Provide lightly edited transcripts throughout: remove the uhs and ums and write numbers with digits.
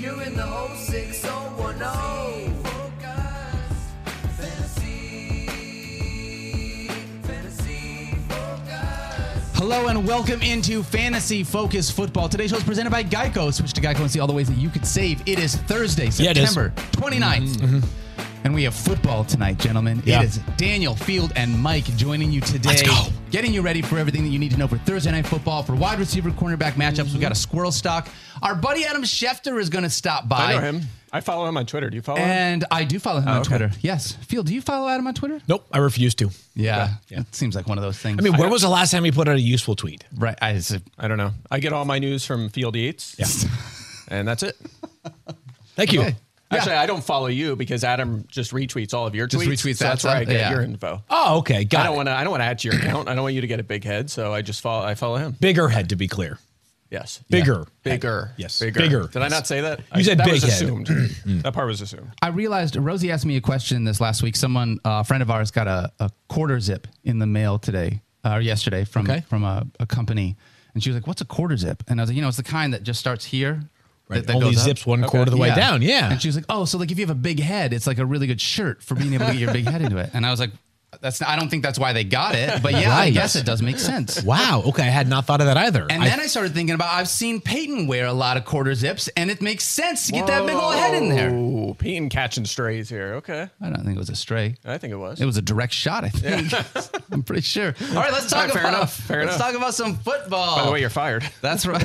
You're in the 06010. Hello and welcome into Fantasy Focus Football. Today's show is presented by Geico. Switch to Geico and see all the ways that you could save. It is Thursday, September 29th. Mm-hmm. And we have football tonight, gentlemen. Yeah. It is Daniel, Field, and Mike joining you today. Let's go. Getting you ready for everything that you need to know for Thursday Night Football, for wide receiver, cornerback matchups. We've got a squirrel stock. Our buddy Adam Schefter is going to stop by. I know him. I follow him on Twitter. Do you follow him? And I do follow him on Twitter. Yes. Field, do you follow Adam on Twitter? Nope, I refuse to. Yeah. It seems like one of those things. I mean, when was the last time he put out a useful tweet? Right. I don't know. I get all my news from Field Yates. Yeah. And that's it. Thank you. Okay. Actually, I don't follow you because Adam just retweets all of your tweets. Just retweets so that that's where I stuff? get your info. Oh, okay. I don't want to add to your account. I don't want you to get a big head, so I follow him. Bigger head, to be clear. Yes. Bigger. Bigger. Yes. Bigger. Did I not say that? You said that big was head. assumed. That part was assumed. I realized Rosie asked me a question this last week. Someone, a friend of ours, got a quarter zip in the mail today or yesterday from a company, and she was like, "What's a quarter zip?" And I was like, "It's the kind that just starts here." Right. That only zips one quarter of the way down. Yeah. And she was like, "Oh, so like if you have a big head, it's like a really good shirt for being able to get your big head into it." And I was like, I don't think that's why they got it, but yeah, I guess it does make sense. Wow. Okay. I had not thought of that either. And then I started thinking about, I've seen Peyton wear a lot of quarter zips, and it makes sense to get that big old head in there. Oh, Peyton catching strays here. Okay. I don't think it was a stray. I think it was. It was a direct shot, I think. I'm pretty sure. All right, let's talk Fair talk about some football. By the way, you're fired. That's right.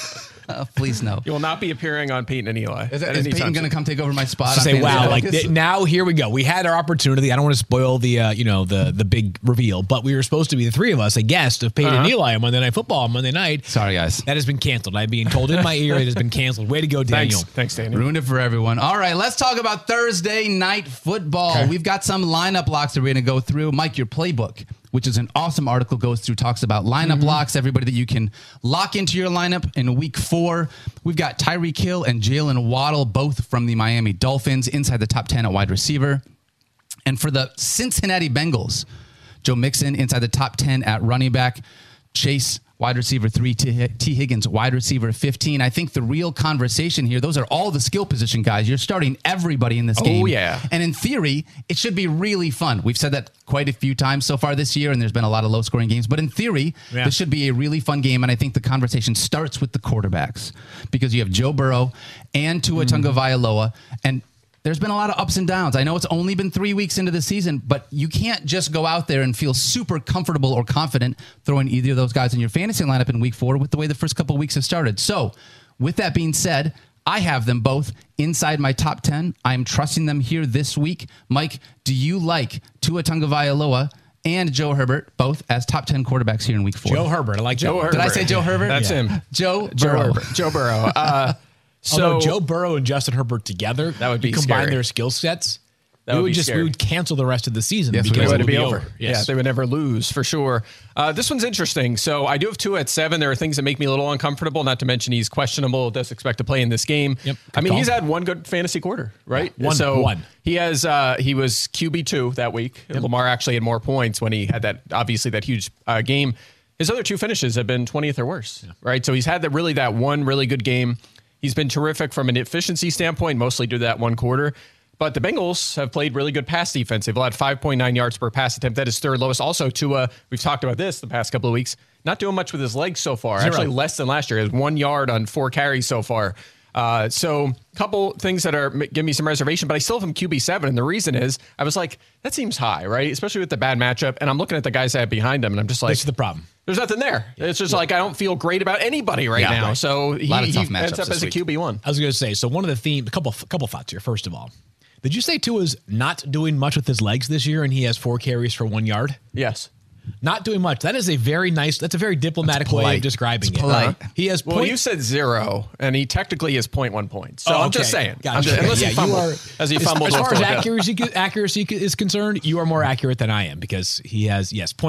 Please no. You will not be appearing on Peyton and Eli. Is Peyton going to come take over my spot? To say, wow, now here we go. We had our opportunity. I don't want to spoil the the big reveal, but we were supposed to be the three of us a guest of Peyton and Eli on Monday Night Football on Monday night. Sorry, guys. That has been canceled. I'm being told in my ear it has been canceled. Way to go, Daniel. Thanks, Daniel. Ruined it for everyone. All right, let's talk about Thursday Night Football. Okay. We've got some lineup locks that we're going to go through. Mike, your playbook, which is an awesome article, goes through, talks about lineup locks, everybody that you can lock into your lineup in week 4. We've got Tyreek Hill and Jalen Waddle, both from the Miami Dolphins, inside the top 10 at wide receiver. And for the Cincinnati Bengals, Joe Mixon inside the top 10 at running back, Chase wide receiver 3, T. Higgins wide receiver 15. I think the real conversation here, those are all the skill position guys. You're starting everybody in this game. Oh, yeah. And in theory, it should be really fun. We've said that quite a few times so far this year, and there's been a lot of low-scoring games. But in theory, this should be a really fun game, and I think the conversation starts with the quarterbacks because you have Joe Burrow and Tua Tagovailoa, and there's been a lot of ups and downs. I know it's only been 3 weeks into the season, but you can't just go out there and feel super comfortable or confident throwing either of those guys in your fantasy lineup in week 4 with the way the first couple of weeks have started. So with that being said, I have them both inside my top 10. I'm trusting them here this week. Mike, do you like Tua Tagovailoa and Joe Herbert, both as top 10 quarterbacks here in week 4? Joe Herbert. I like Joe Herbert. Did I say Joe Herbert? That's him. Joe Burrow. Joe Burrow. So Joe Burrow and Justin Herbert together, that would be combine scary. their skill sets. That would be we would cancel the rest of the season Yes, because it it would be over. Yes. Yeah, they would never lose for sure. This one's interesting. So I do have Tua at 7. There are things that make me a little uncomfortable. Not to mention he's questionable. Does expect to play in this game. Yep, I mean, he's had one good fantasy quarter, right? Yeah, one. He has. He was QB2 that week. Yep. Lamar actually had more points when he had that huge game. His other 2 finishes have been 20th or worse, right? So he's had that one really good game. He's been terrific from an efficiency standpoint, mostly due to that one quarter. But the Bengals have played really good pass defense. They've allowed 5.9 yards per pass attempt. That is third lowest. Also, Tua, we've talked about this the past couple of weeks, not doing much with his legs so far. 0. Actually, less than last year. He has 1 yard on 4 carries so far. So a couple things that are giving me some reservation, but I still have him QB7. And the reason is I was like, that seems high, right? Especially with the bad matchup. And I'm looking at the guys I have behind him, and I'm just like, this is the problem. There's nothing there. It's just like I don't feel great about anybody right now. Right. So he ends up as a QB1. I was going to say, so one of the themes, a couple thoughts here. First of all, did you say Tua's not doing much with his legs this year, and he has 4 carries for 1 yard? Yes. Not doing much. That is a very nice, that's a very diplomatic way of describing it. Polite. He has you said 0, and he technically is 0.1 points. So I'm just saying. Gotcha. Unless he fumbled. As far as accuracy is concerned, you are more accurate than I am because he has,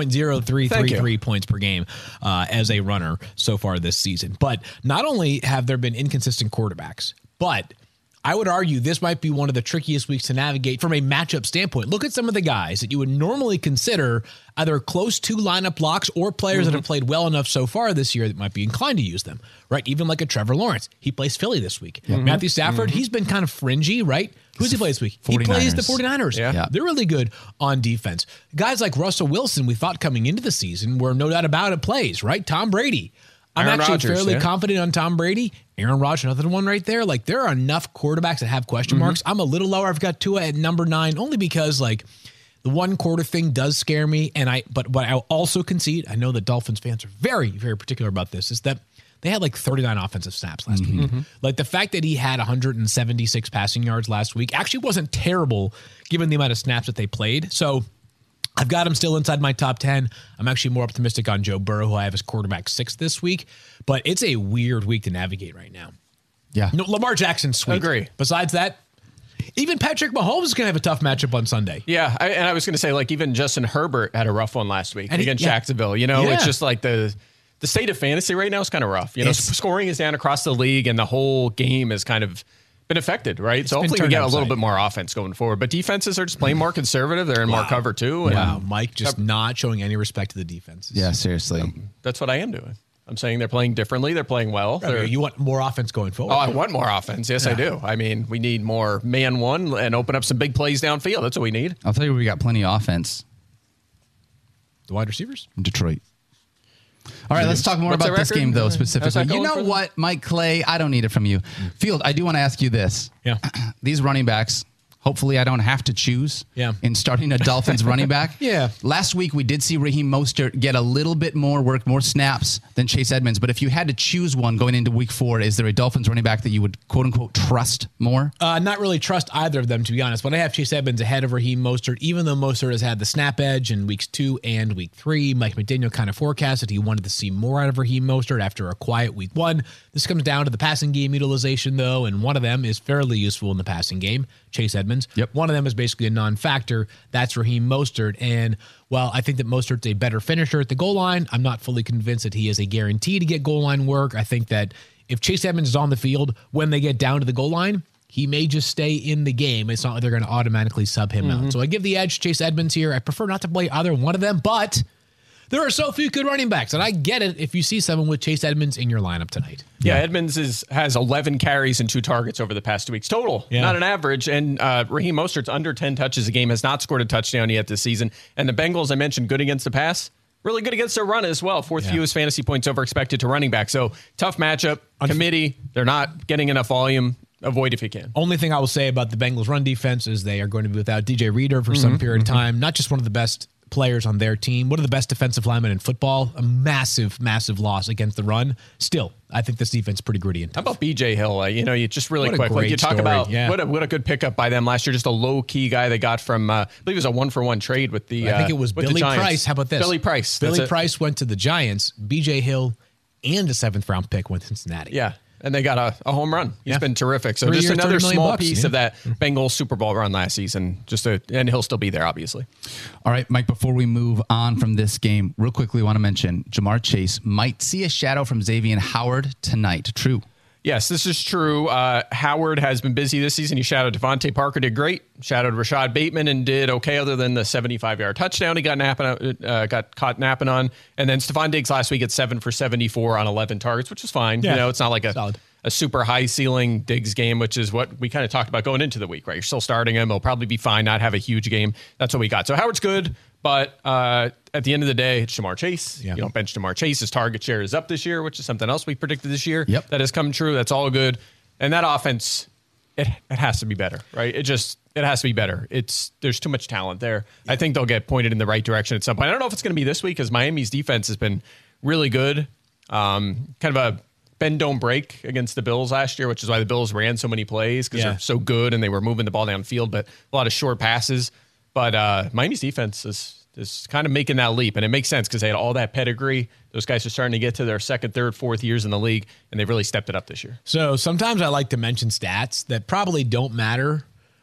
0.0333 points per game as a runner so far this season. But not only have there been inconsistent quarterbacks, but I would argue this might be one of the trickiest weeks to navigate from a matchup standpoint. Look at some of the guys that you would normally consider either close to lineup locks or players that have played well enough so far this year that might be inclined to use them, right? Even like a Trevor Lawrence. He plays Philly this week. Matthew Stafford, he's been kind of fringy, right? Who's he play this week? 49ers. He plays the 49ers. Yeah. They're really good on defense. Guys like Russell Wilson, we thought coming into the season, were no doubt about it plays, right? Tom Brady. I'm Aaron actually Rodgers, fairly confident on Tom Brady. Aaron Rodgers, another one right there. Like, there are enough quarterbacks that have question marks. I'm a little lower. I've got Tua at number 9, only because, like, the one quarter thing does scare me. But what I'll also concede, I know that Dolphins fans are very, very particular about this, is that they had like 39 offensive snaps last week. Like, the fact that he had 176 passing yards last week actually wasn't terrible given the amount of snaps that they played. So I've got him still inside my top 10. I'm actually more optimistic on Joe Burrow, who I have as quarterback 6 this week. But it's a weird week to navigate right now. Yeah. No, Lamar Jackson's sweet. Agree. Besides that, even Patrick Mahomes is going to have a tough matchup on Sunday. Yeah, and I was going to say, like, even Justin Herbert had a rough one last week And against Jacksonville. You know, it's just like the state of fantasy right now is kind of rough. You know, scoring is down across the league, and the whole game has kind of been affected, right? So hopefully we get a little bit more offense going forward. But defenses are just playing more conservative. They're in more cover too. And Mike just not showing any respect to the defenses. Yeah, seriously. That's what I am doing. I'm saying they're playing differently. They're playing well. You want more offense going forward. Oh, I want more offense. Yes, I do. I mean, we need more man one and open up some big plays downfield. That's what we need. I'll tell you, we got plenty of offense. The wide receivers? Detroit. All right, let's talk more about this game, though, specifically. You know what, Mike Clay? I don't need it from you. Field, I do want to ask you this. Yeah. These running backs, hopefully I don't have to choose in starting a Dolphins running back. Yeah. Last week, we did see Raheem Mostert get a little bit more work, more snaps than Chase Edmonds. But if you had to choose one going into week 4, is there a Dolphins running back that you would, quote unquote, trust more? Not really trust either of them, to be honest. But I have Chase Edmonds ahead of Raheem Mostert, even though Mostert has had the snap edge in weeks 2 and week 3. Mike McDaniel kind of forecasted he wanted to see more out of Raheem Mostert after a quiet week 1. This comes down to the passing game utilization, though, and one of them is fairly useful in the passing game, Chase Edmonds. Yep. One of them is basically a non-factor. That's Raheem Mostert. And while I think that Mostert's a better finisher at the goal line, I'm not fully convinced that he is a guarantee to get goal line work. I think that if Chase Edmonds is on the field when they get down to the goal line, he may just stay in the game. It's not like they're going to automatically sub him out. So I give the edge to Chase Edmonds here. I prefer not to play either one of them, but there are so few good running backs, and I get it if you see someone with Chase Edmonds in your lineup tonight. Yeah, Edmonds has 11 carries and 2 targets over the past 2 weeks total, not an average. And Raheem Mostert's under 10 touches a game, has not scored a touchdown yet this season. And the Bengals, I mentioned, good against the pass, really good against the run as well. 4th fewest fantasy points over expected to running back. So tough matchup. Committee, they're not getting enough volume. Avoid if you can. Only thing I will say about the Bengals run defense is they are going to be without DJ Reader for some period of time. Not just one of the best players on their team, one of the best defensive linemen in football. A massive, massive loss against the run. Still, I think this defense is pretty gritty and tough. How about BJ Hill? You just really quick, great you talk story. about what a good pickup by them last year. Just a low key guy they got from I believe it was a 1-for-1 trade with the. I think it was Billy Price. How about this? Billy Price. Billy Price went to the Giants. BJ Hill and a 7th round pick went to Cincinnati. Yeah. And they got a home run. He's been terrific. So 3 just years, another $30 million small bucks, piece of that Bengals Super Bowl run last season. And he'll still be there, obviously. All right, Mike, before we move on from this game, real quickly, want to mention Jamar Chase might see a shadow from Xavier Howard tonight. True. Yes, this is true. Howard has been busy this season. He shadowed Devontae Parker, did great. Shadowed Rashad Bateman and did okay other than the 75-yard touchdown he got caught napping on. And then Stephon Diggs last week at 7 for 74 on 11 targets, which is fine. Yeah, it's not like a super high ceiling Diggs game, which is what we kind of talked about going into the week, right? You're still starting him. He'll probably be fine, not have a huge game. That's what we got. So Howard's good, but at the end of the day, it's Jamar Chase. You don't bench Jamar Chase. His target share is up this year, which is something else we predicted this year. That has come true. That's all good. And that offense, it has to be better, right? It has to be better. There's too much talent there. I think they'll get pointed in the right direction at some point. I don't know if it's going to be this week because Miami's defense has been really good. Kind of a bend don't break against the Bills last year, which is why the Bills ran so many plays because they're so good and they were moving the ball downfield, but a lot of short passes. But Miami's defense is kind of making that leap, and it makes sense because they had all that pedigree. Those guys are starting to get to their 2nd, 3rd, 4th years in the league, and they've really stepped it up this year. So sometimes I like to mention stats that probably don't matter,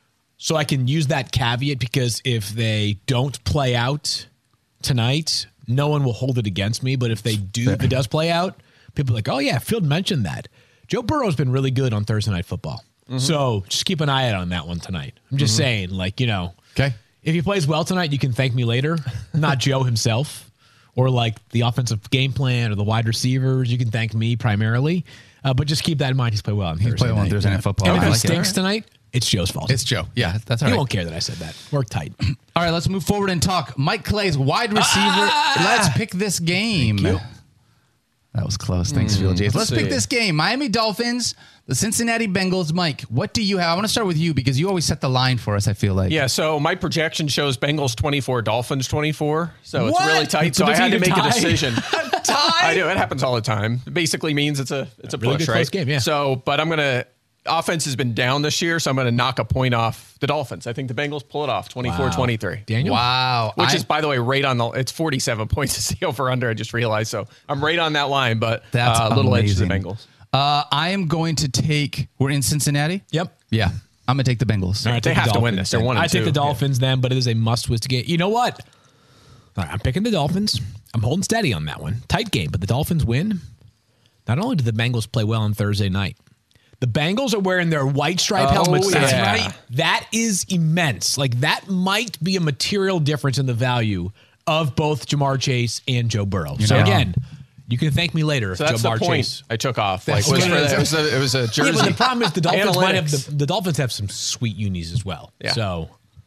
so I can use that caveat because if they don't play out tonight, no one will hold it against me. But if they do, if it does play out, people are like, oh yeah, Field mentioned that. Joe Burrow's been really good on Thursday Night Football. So just keep an eye out on that one tonight. I'm just saying, like, Okay. if he plays well tonight, you can thank me later. Not Joe himself or like the offensive game plan or the wide receivers. You can thank me primarily. But just keep that in mind. He's played well on Thursday played well on night. Thursday Night Football. And if I he like it. stinks tonight, it's Joe's fault. It's Joe. Yeah, that's all He right. won't care that I said that. Work tight. All right, let's move forward and talk. Mike Clay's wide receiver. Let's pick this game. That was close. Thanks, Phil Jays. Let's pick this game. Miami Dolphins, the Cincinnati Bengals. Mike, what do you have? I want to start with you because you always set the line for us, I feel like. Yeah, so my projection shows Bengals 24, Dolphins 24. So What? it's really tight. So But I had to it's make a either tie. decision. Tie? I do. It happens all the time. It basically means it's a really push, good right? close game, yeah. So, but I'm going to offense has been down this year, so I'm going to knock a point off the Dolphins. I think the Bengals pull it off 24-23. Daniel? Wow. Which is, by the way, right on it's 47 points is the over under. I just realized. So I'm right on that line, but That's a little edge to the amazing. Bengals. I am going to take, we're in Cincinnati? Yep. Yeah. I'm going to take the Bengals. All right, They take the have to win Dolphins this. They're then. 1 and I take 2. the Dolphins then, but it is a must-win game. You know what? All right, I'm picking the Dolphins. I'm holding steady on that one. Tight game, but the Dolphins win. Not only did the Bengals play well on Thursday night, the Bengals are wearing their white stripe helmets. That's yeah. right. That is immense. Like, that might be a material difference in the value of both Jamar Chase and Joe Burrow. So, know. again, you can thank me later So if that's Jamar the point Chase. I took off. That's Like, what it is. it was a jersey. Yeah, but the problem is the Dolphins might have Analytics. the Dolphins have some sweet unis as well. Yeah. So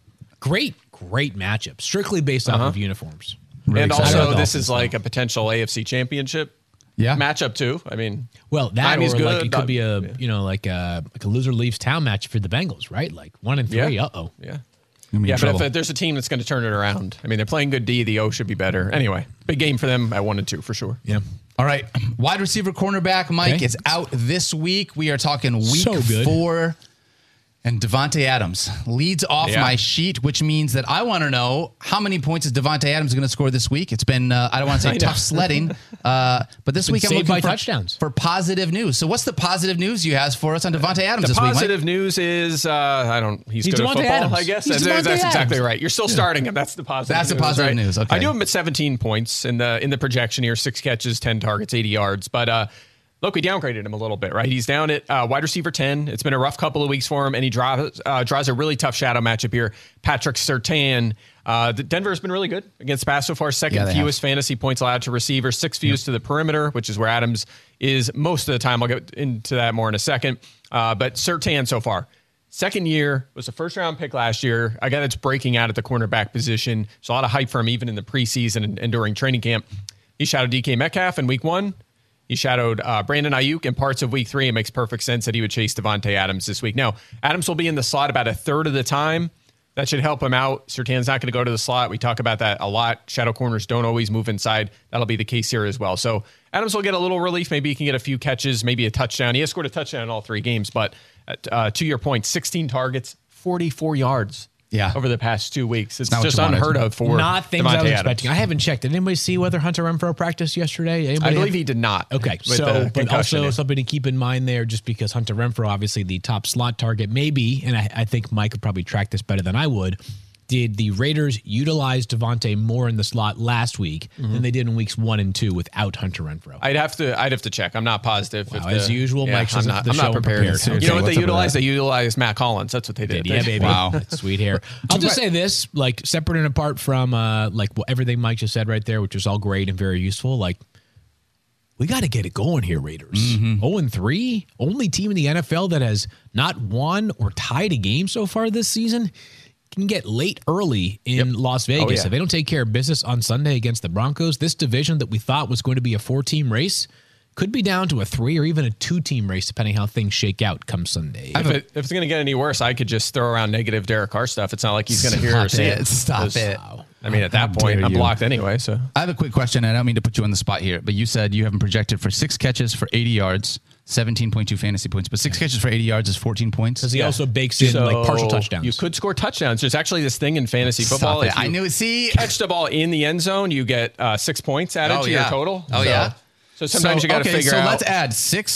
great matchup, strictly based off of uniforms. Really and excited also, about this Dolphins, is like a potential AFC championship matchup too. I mean, Well, that Miami's or like good. it could be a like a loser leaves town match for the Bengals, right? Like 1 and 3. Yeah. Uh-oh. yeah. Gonna be in Yeah, trouble. but if there's a team that's going to turn it around, I mean, they're playing good D. The O should be better. Anyway, big game for them at 1 and 2 for sure. Yeah. All right. Wide receiver cornerback Mike Okay. is out this week. We are talking week So good. 4. And Devontae Adams leads off Yeah. my sheet, which means that I want to know how many points is Devontae Adams going to score this week. It's been, I don't want to say I know. tough sledding, but this week I'm saved looking by for touchdowns. for positive news. So what's the positive news you have for us on Devontae Adams The this week, Mike? positive news is, he's good Devontae at football, Adams. I guess. He's That's Devontae exactly Adams. right. You're still starting him. That's the positive That's the news. positive right? news. Okay. I do have him at 17 points in the projection here, 6 catches, 10 targets, 80 yards. But look, we downgraded him a little bit, right? He's down at wide receiver 10. It's been a rough couple of weeks for him, and he draws a really tough shadow matchup here. Patrick Surtain. Denver has been really good against the pass so far. Second they fewest fantasy points allowed to receivers, 6 fewest to the perimeter, which is where Adams is most of the time. I'll get into that more in a second. But Surtain so far. Second year, was a first-round pick last year. A guy that's breaking out at the cornerback position. There's a lot of hype for him even in the preseason and during training camp. He shadowed DK Metcalf in week 1. He shadowed Brandon Ayuk in parts of week 3. It makes perfect sense that he would chase Devontae Adams this week. Now, Adams will be in the slot about a third of the time. That should help him out. Surtain's not going to go to the slot. We talk about that a lot. Shadow corners don't always move inside. That'll be the case here as well. So Adams will get a little relief. Maybe he can get a few catches, maybe a touchdown. He has scored a touchdown in all 3 games, but to your point, 16 targets, 44 yards. Yeah. Over the past 2 weeks. It's not what just you wanted. unheard of for Not things Devontae I was Adams. expecting. I haven't checked. Did anybody see whether Hunter Renfrow practiced yesterday? Anybody I believe have- he did not. Okay, with so the but concussion. also something to keep in mind there, just because Hunter Renfrow, obviously the top slot target, maybe, and I think Mike could probably track this better than I would. Did the Raiders utilize Devontae more in the slot last week than they did in weeks 1 and 2 without Hunter Renfrow? I'd have to check. I'm not positive. Wow, if as usual, Mike says I'm the show not prepared. unprepared. You know what What's they up with utilized? that? They utilized Matt Collins. That's what they did. Yeah, baby. Wow. That's sweet hair. I'll just say this, like separate and apart from everything Mike just said right there, which is all great and very useful. Like, we got to get it going here, Raiders. 0-3, only team in the NFL that has not won or tied a game so far this season. Can get late early in Las Vegas. yeah. If they don't take care of business on Sunday against the Broncos, this division that we thought was going to be a 4-team race could be down to a 3 or even a 2-team race, depending how things shake out come Sunday. If it's going to get any worse, I could just throw around negative Derek Carr stuff. It's not like he's going to hear or see it. Stop Because, it. I mean, at that point, dare I'm you. blocked anyway. So I have a quick question, and I don't mean to put you on the spot here, but you said you have him projected for 6 catches for 80 yards, 17.2 fantasy points, but 6 catches for 80 yards is 14 points. Because he also bakes in like partial touchdowns. You could score touchdowns. There's actually this thing in fantasy football. Stop it. If you I knew it. See, catch the ball in the end zone, you get 6 points added Oh, to yeah. your total. Oh, yeah. So sometimes you got to figure so out. let's add 6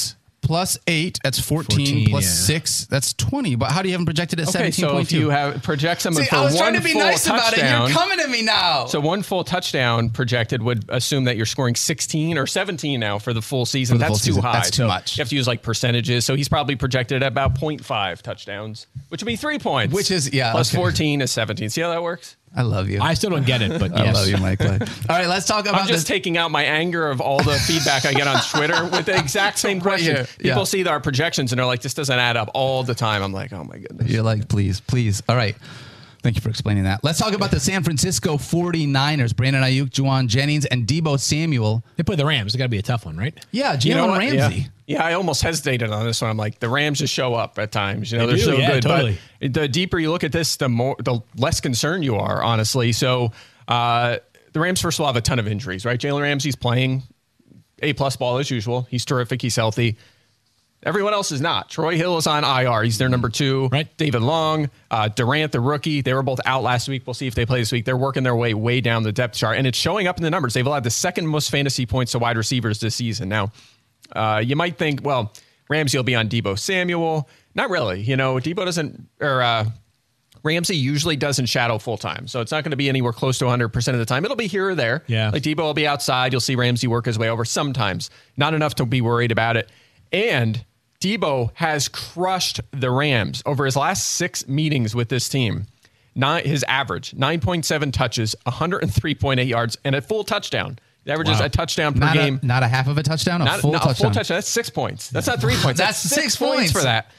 +8, that's 14, +6, 6, that's 20. But how do you have them projected at 17.2? Okay, so if you project someone for I was one trying to be full nice about it. touchdown, You're coming at me now. so one full touchdown projected would assume that you're scoring 16 or 17 now for the full season. For the full That's too season. high. That's too So much. You have to use like percentages. So he's probably projected at about 0.5 touchdowns, which would be 3 points. Which is, yeah. Plus okay. 14 is 17. See how that works? I love you. I still don't get it, but I yes. love you, Mike. All right, let's talk about I'm just taking out my anger of all the feedback I get on Twitter with the exact same question. here. People Yeah. see our projections and they're like, this doesn't add up all the time. I'm like, oh my goodness. You're like, please. All right. Thank you for explaining that. Let's talk about the San Francisco 49ers. Brandon Ayuk, Juwan Jennings, and Deebo Samuel. They play the Rams. It's got to be a tough one, right? Yeah, Jalen You know what? Ramsey. Yeah, I almost hesitated on this one. I'm like, the Rams just show up at times. They They're do, so yeah, good. totally. But the deeper you look at this, the less concerned you are, honestly. So the Rams, first of all, have a ton of injuries, right? Jalen Ramsey's playing A-plus ball as usual. He's terrific. He's healthy. Everyone else is not. Troy Hill is on IR. He's their number 2. Right. David Long, Durant, the rookie. They were both out last week. We'll see if they play this week. They're working their way down the depth chart, and it's showing up in the numbers. They've allowed the second most fantasy points to wide receivers this season. Now, you might think, well, Ramsey will be on Deebo Samuel. Not really. Deebo doesn't, or Ramsey usually doesn't shadow full time. So it's not going to be anywhere close to 100% of the time. It'll be here or there. Yeah. Like Deebo will be outside. You'll see Ramsey work his way over sometimes. Not enough to be worried about it. And Deebo has crushed the Rams over his last 6 meetings with this team. His average, 9.7 touches, 103.8 yards, and a full touchdown. He averages a touchdown per game. Not a half of a touchdown, a full touchdown. A full touchdown. That's 6 points. That's not 3 points. That's 6 points for that.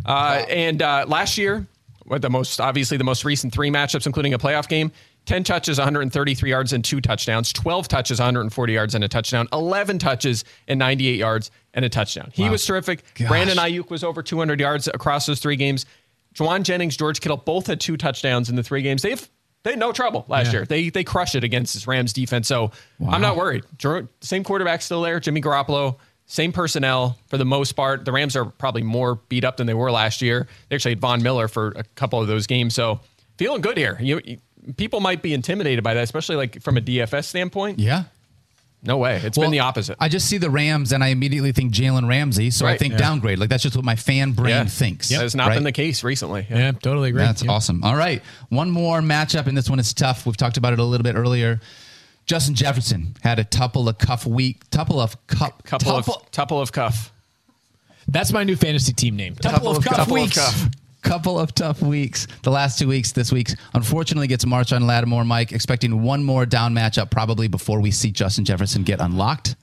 And last year, the most recent 3 matchups, including a playoff game, 10 touches, 133 yards, and 2 touchdowns. 12 touches, 140 yards, and a touchdown. 11 touches, and 98 yards, and a touchdown. He was terrific. Gosh. Brandon Ayuk was over 200 yards across those 3 games. Juwan Jennings, George Kittle, both had 2 touchdowns in the 3 games. They had no trouble last year. They crushed it against this Rams defense. So I'm not worried. Same quarterback still there, Jimmy Garoppolo. Same personnel for the most part. The Rams are probably more beat up than they were last year. They actually had Von Miller for a couple of those games. So feeling good here. People might be intimidated by that, especially like from a DFS standpoint. Yeah. No way. It's been the opposite. I just see the Rams and I immediately think Jalen Ramsey. So I think downgrade. Like that's just what my fan brain thinks. That has not been the case recently. Yeah, totally agree. That's awesome. All right. One more matchup, and this one is tough. We've talked about it a little bit earlier. Justin Jefferson had a tuple of cuff. That's my new fantasy team name. Couple of tough weeks. The last 2 weeks, this week's unfortunately gets Marshawn Lattimore, Mike, expecting one more down matchup probably before we see Justin Jefferson get unlocked.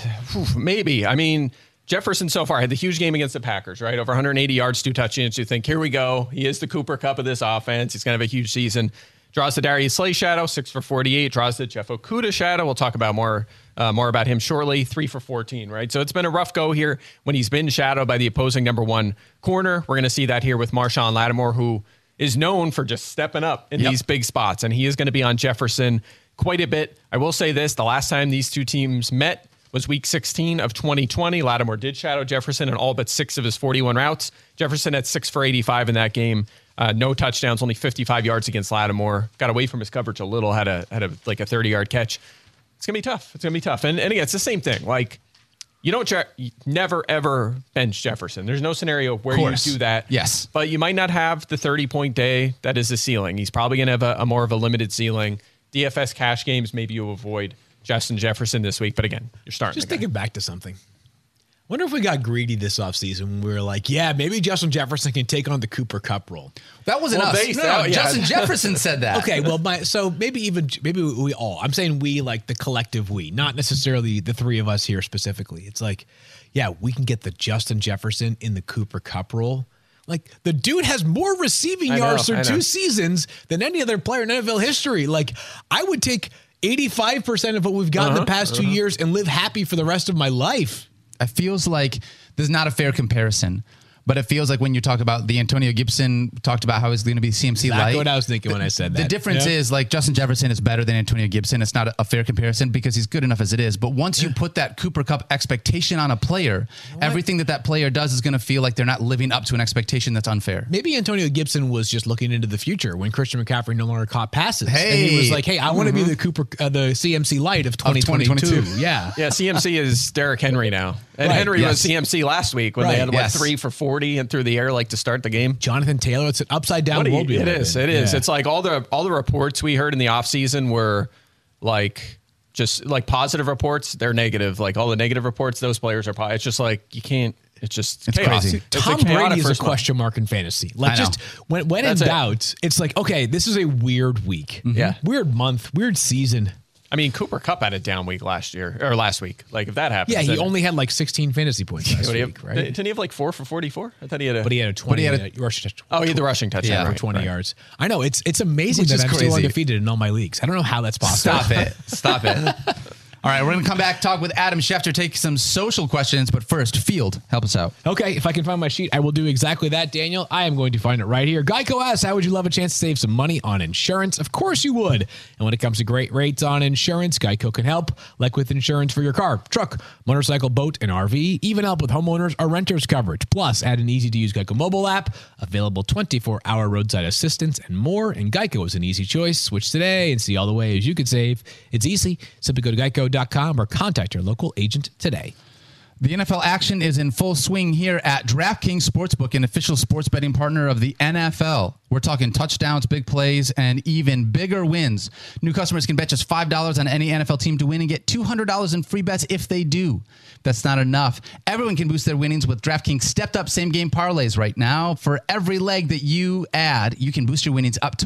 Maybe. I mean, Jefferson so far had the huge game against the Packers, right? Over 180 yards, 2 touchdowns. You think, here we go. He is the Cooper Kupp of this offense. He's going to have a huge season. Draws the Darius Slay shadow, 6 for 48. Draws the Jeff Okudah shadow. We'll talk about more about him shortly. 3 for 14, right? So it's been a rough go here when he's been shadowed by the opposing number 1 corner. We're going to see that here with Marshawn Lattimore, who is known for just stepping up in these big spots. And he is going to be on Jefferson quite a bit. I will say this. The last time these 2 teams met was week 16 of 2020. Lattimore did shadow Jefferson in all but 6 of his 41 routes. Jefferson had 6 for 85 in that game. No touchdowns, only 55 yards against Lattimore. Got away from his coverage a little, had a 30-yard catch. It's going to be tough. And again, it's the same thing. Like, you never, ever bench Jefferson. There's no scenario where you do that. Yes. But you might not have the 30-point day that is the ceiling. He's probably going to have a more of a limited ceiling. DFS cash games, maybe you avoid Justin Jefferson this week. But again, you're starting. Just thinking back to something. Wonder if we got greedy this offseason when we were like, yeah, maybe Justin Jefferson can take on the Cooper Kupp role. That wasn't us. Justin Jefferson said that. Okay, well, maybe we all. I'm saying we, like the collective we, not necessarily the 3 of us here specifically. It's like, yeah, we can get the Justin Jefferson in the Cooper Kupp role. Like, the dude has more receiving yards through 2 seasons than any other player in NFL history. Like, I would take 85% of what we've got in the past 2 years and live happy for the rest of my life. It feels like this is not a fair comparison, but it feels like when you talk about the Antonio Gibson talked about how he's going to be CMC light. That's what I was thinking when I said that. The difference is like Justin Jefferson is better than Antonio Gibson. It's not a fair comparison because he's good enough as it is. But once you put that Cooper Kupp expectation on a player, everything that player does is going to feel like they're not living up to an expectation that's unfair. Maybe Antonio Gibson was just looking into the future when Christian McCaffrey no longer caught passes. And he was like, hey, I want to be the CMC light of 2022. Yeah. Yeah, CMC is Derrick Henry now. And Right, Henry yes. was CMC last week when they Right, had yes. 3 for 40 and through the air to start the game. Jonathan Taylor, it's an upside down world. It is. Yeah. It's like all the reports we heard in the offseason were like just like positive reports. They're negative. Like all the negative reports, those players are. It's just like you can't. It's just chaos. crazy. It's Tom a chaotic Brady is a first month. question mark in fantasy. Like I know. just when in That's it. doubt, it's like, okay, this is a weird week. Yeah. Weird month, weird season. I mean, Cooper Kupp had a down week last week. Like if that happens, Yeah, he then- only had like 16 fantasy points last What do you week, have? right? Didn't he have like 4 for 44? I thought he had a. But he had a 20 he had rushing touchdown. Oh, he had the rushing touchdown. Yeah. For right, 20 right. yards. I know it's amazing Which that is I'm still crazy. undefeated in all my leagues. I don't know how that's possible. Stop it. All right, we're going to come back, talk with Adam Schefter, take some social questions. But first, Field, help us out. Okay, if I can find my sheet, I will do exactly that, Daniel. I am going to find it right here. Geico asks, how would you love a chance to save some money on insurance? Of course you would. And when it comes to great rates on insurance, Geico can help, like with insurance for your car, truck, motorcycle, boat, and RV, even help with homeowners or renters coverage. Plus, add an easy-to-use Geico mobile app, available 24-hour roadside assistance, and more. And Geico is an easy choice. Switch today and see all the ways you could save. It's easy. Simply go to geico.com or contact your local agent today. The NFL action is in full swing here at DraftKings Sportsbook, an official sports betting partner of the NFL. We're talking touchdowns, big plays, and even bigger wins. New customers can bet just $5 on any NFL team to win and get $200 in free bets if they do. That's not enough. Everyone can boost their winnings with DraftKings stepped-up same-game parlays right now. For every leg that you add, you can boost your winnings up to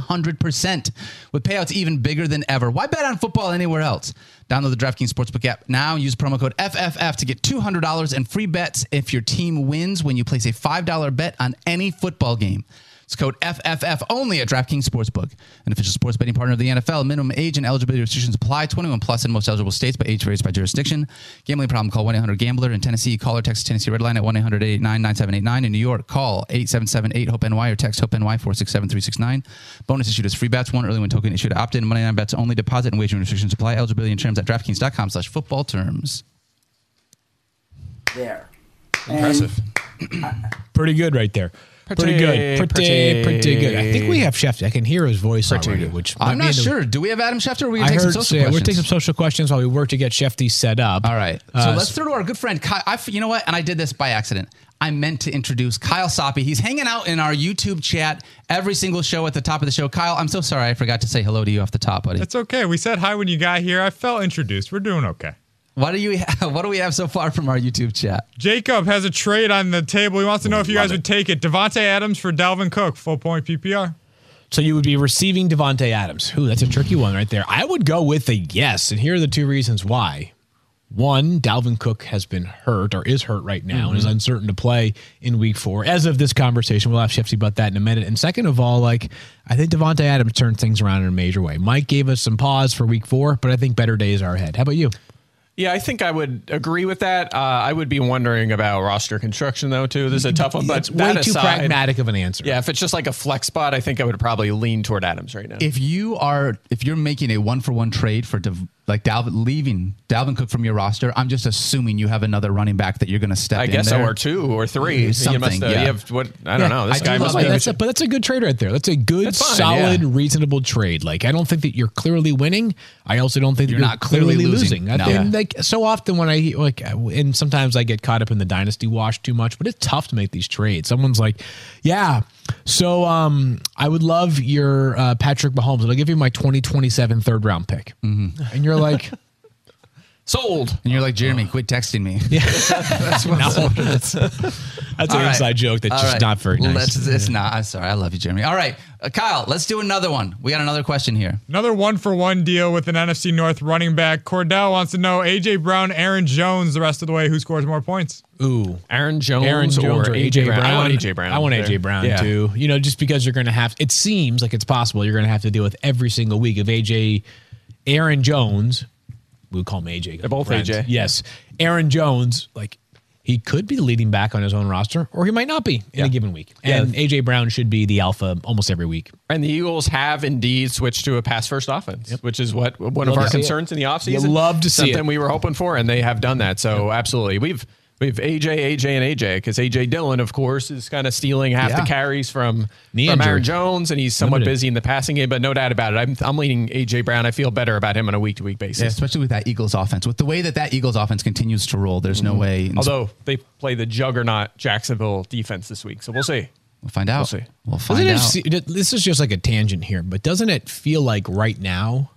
100%, with payouts even bigger than ever. Why bet on football anywhere else? Download the DraftKings Sportsbook app now. Use promo code FFF to get $200 in free bets if your team wins when you place a $5 bet on any football game. It's code FFF only at DraftKings Sportsbook, an official sports betting partner of the NFL. Minimum age and eligibility restrictions apply. 21 plus in most eligible states, but age varies by jurisdiction. Gambling problem? Call 1-800-GAMBLER. In Tennessee, call or text Tennessee Red Line at 1-800-889-9789. In New York, call 877-8-HOPE-NY or text HOPE-NY 467-369. Bonus issued as free bets. One early win token issued. Opt-in. Money line bets only. Deposit and wagering restrictions apply. Eligibility and terms at DraftKings.com/football terms. There. Impressive. Pretty good right there. Pretty good. Pretty good. I think we have Schefter. I can hear his voice already, which I'm might not be sure. Do we have Adam Schefter? Or are we going I to take heard some social we're questions? taking some social questions while we work to get Shefty set up. All right. So let's throw to our good friend Kyle. You know what? And I did this by accident. I meant to introduce Kyle Soppe. He's hanging out in our YouTube chat every single show at the top of the show. Kyle, I'm so sorry I forgot to say hello to you off the top, buddy. It's okay. We said hi when you got here. I felt introduced. We're doing okay. What do we have so far from our YouTube chat? Jacob has a trade on the table. He wants to know if you guys would take it. Devontae Adams for Dalvin Cook, full point PPR. So you would be receiving Devontae Adams. Ooh, that's a tricky one right there. I would go with a yes, and here are the two reasons why. One, Dalvin Cook has been hurt or is hurt right now and is uncertain to play in week 4. As of this conversation, we'll have Shefty about that in a minute. And second of all, I think Devontae Adams turned things around in a major way. Mike gave us some pause for week 4, but I think better days are ahead. How about you? Yeah, I think I would agree with that. I would be wondering about roster construction, though, too. This is a tough one, but It's way that too aside, pragmatic of an answer. Yeah, if it's just like a flex spot, I think I would probably lean toward Adams right now. If you're making a 1-for-1 trade for leaving Dalvin Cook from your roster, I'm just assuming you have another running back that you're going to step in. I guess so, there. or 2 or 3. Something, You yeah. have what? I don't know. This I guy do must love be. that. But that's a good trade right there. That's a good, That's fine, solid, yeah. reasonable trade. I don't think that you're clearly winning. I also don't think that You're you're not clearly losing. I No. think, so often when and sometimes I get caught up in the dynasty wash too much, but it's tough to make these trades. Someone's like, yeah, so I would love your Patrick Mahomes, and I'll give you my 2027 third round pick. Mm-hmm. And you're like, Sold. And you're like, Jeremy, quit texting me. that's an inside joke that's just not very nice. It's not. I'm sorry. I love you, Jeremy. All right, Kyle, let's do another one. We got another question here. Another 1-for-1 deal with an NFC North running back. Cordell wants to know A.J. Brown, Aaron Jones the rest of the way. Who scores more points? Ooh. Aaron Jones or A.J. Brown. I want A.J. Brown. I want A.J. there. Brown, Yeah. too. Just because you're going to have, it seems like it's possible you're going to have to deal with every single week of Aaron Jones. We would call him AJ. They're both friends. AJ. Yes. Aaron Jones, he could be the leading back on his own roster, or he might not be in a given week. And AJ Brown should be the alpha almost every week. And the Eagles have indeed switched to a pass-first offense, which is one of Love our to see concerns in the offseason. You love to see Something it. we were hoping for, and they have done that. So absolutely. We have AJ, and AJ, because AJ Dillon, of course, is kind of stealing half the carries from Aaron Jones, and he's somewhat busy in the passing game, but no doubt about it. I'm leaning AJ Brown. I feel better about him on a week-to-week basis. Yeah, especially with that Eagles offense. With the way that Eagles offense continues to roll, there's no way. Although they play the juggernaut Jacksonville defense this week, so we'll see. We'll find out. We'll find out. This is just like a tangent here, but doesn't it feel like right now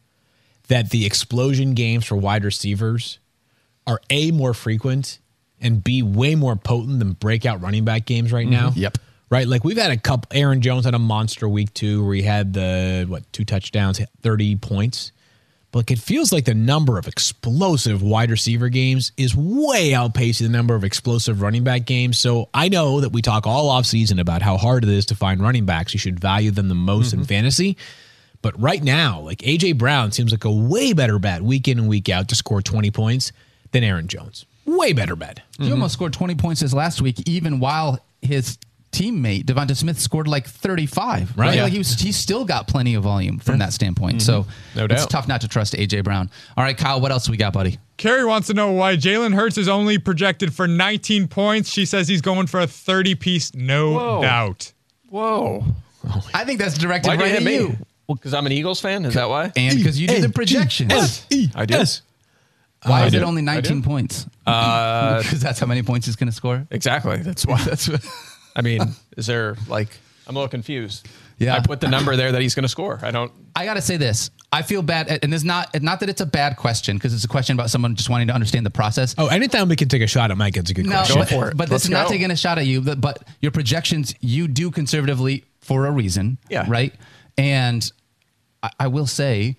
that the explosion games for wide receivers are A, more frequent, and B, way more potent than breakout running back games right now? Yep. Right? Like we've had a couple, Aaron Jones had a monster week 2 where he had 2 touchdowns, 30 points. But like, it feels like the number of explosive wide receiver games is way outpacing the number of explosive running back games. So I know that we talk all offseason about how hard it is to find running backs. You should value them the most in fantasy. But right now, like A.J. Brown seems like a way better bet week in and week out to score 20 points than Aaron Jones. Way better bet. He almost scored 20 points his last week, even while his teammate Devonta Smith scored like 35. Right? Yeah. Like he still got plenty of volume from that standpoint. So it's tough not to trust AJ Brown. All right, Kyle, what else we got, buddy? Carrie wants to know why Jalen Hurts is only projected for 19 points. She says he's going for a 30-piece, no doubt. Whoa. I think that's directed Why right at me? you. Because I'm an Eagles fan? Is that why? And because you do the projections. I do. Why is it only 19 points? Because that's how many points he's going to score? Exactly. That's why. I mean, is there like, I'm a little confused. Yeah. I put the number there that he's going to score. I got to say this. I feel bad. And it's not that it's a bad question, because it's a question about someone just wanting to understand the process. Oh, anytime we can take a shot at Mike, it's a good question. Go for it. But this is not taking a shot at you. But your projections, you do conservatively for a reason. Yeah. Right? And I will say,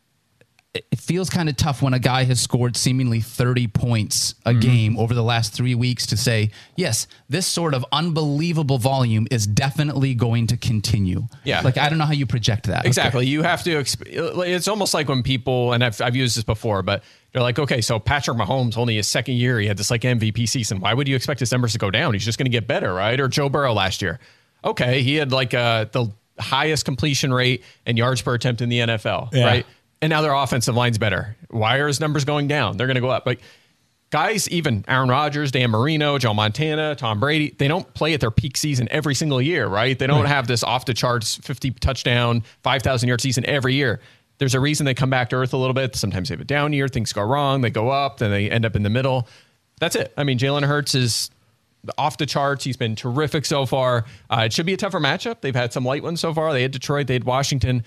it feels kind of tough when a guy has scored seemingly 30 points a game over the last 3 weeks to say, yes, this sort of unbelievable volume is definitely going to continue. Yeah. Like, I don't know how you project that. Exactly. Okay. You have to, it's almost like when people, and I've used this before, but they're like, okay, so Patrick Mahomes, only his second year, he had this like MVP season. Why would you expect his numbers to go down? He's just going to get better, right? Or Joe Burrow last year. Okay, he had like the highest completion rate and yards per attempt in the NFL, right? And now their offensive line's better. Why are his numbers going down? They're going to go up. Like guys, even Aaron Rodgers, Dan Marino, Joe Montana, Tom Brady, they don't play at their peak season every single year, right? They don't have this off the charts 50 touchdown, 5,000 yard season every year. There's a reason they come back to earth a little bit. Sometimes they have a down year, things go wrong, they go up, then they end up in the middle. That's it. I mean, Jalen Hurts is off the charts. He's been terrific so far. It should be a tougher matchup. They've had some light ones so far. They had Detroit, they had Washington,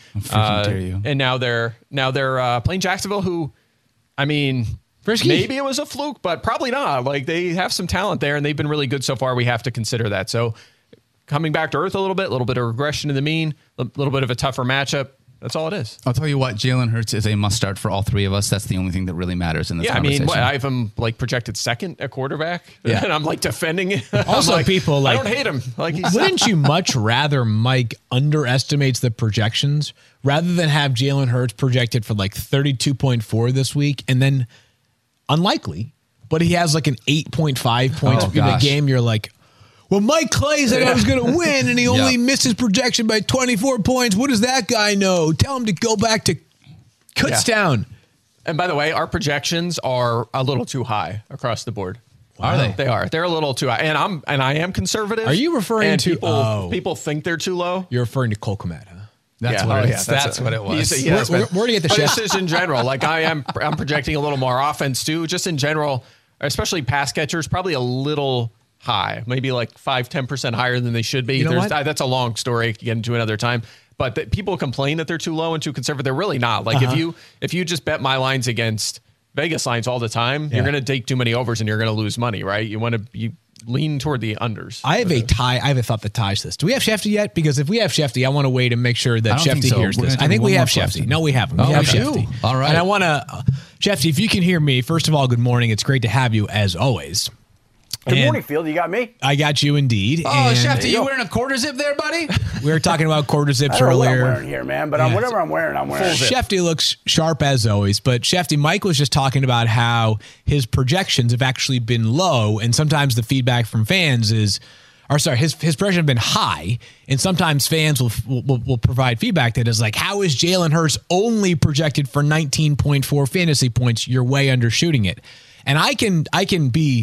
and now they're playing Jacksonville, who, I mean, maybe it was a fluke, but probably not. Like they have some talent there, and they've been really good so far. We have to consider that. So coming back to earth a little bit of regression to the mean, a little bit of a tougher matchup. That's all it is. I'll tell you what, Jalen Hurts is a must start for all three of us. That's the only thing that really matters in this conversation. I mean, I have him like projected second at quarterback, and I'm like defending it. Also, like, people like, I don't hate him. Like, wouldn't you much rather Mike underestimates the projections rather than have Jalen Hurts projected for like 32.4 this week, and then unlikely, but he has like an 8.5 points in the game? You're like, well, Mike Clay said I was going to win, and he only missed his projection by 24 points. What does that guy know? Tell him to go back to Kutztown. And by the way, our projections are a little too high across the board. Are they? They are. They're a little too high. And I am conservative. Are you referring to people think they're too low? You're referring to Cole Kmet, huh? That's what it is. That's what it was. Where do you get the chef? This is in general. Like I'm projecting a little more offense too. Just in general, especially pass catchers, probably a little high, maybe like 5-10% higher than they should be. You know what? That's a long story to get into another time. But people complain that they're too low and too conservative. They're really not. Like if you just bet my lines against Vegas lines all the time, you're going to take too many overs and you're going to lose money, right? You lean toward the unders. I have a thought that ties this. Do we have Shefty yet? Because if we have Shefty, I want to wait and make sure that Shefty hears this. I think we have Shefty. No, we haven't. We have Shefty. All right. And I want to, Shefty, if you can hear me, first of all, good morning. It's great to have you as always. Good morning, Field. You got me? I got you indeed. Oh, Shefty, you wearing a quarter zip there, buddy? We were talking about quarter zips I don't know what earlier. I'm wearing here, man, but whatever I'm wearing, I'm wearing. Shefty looks sharp as always, but Shefty, Mike was just talking about how his projections have actually been low, and sometimes the feedback from fans is, his projections have been high, and sometimes fans will provide feedback that is like, how is Jalen Hurts only projected for 19.4 fantasy points? You're way undershooting it. And I can be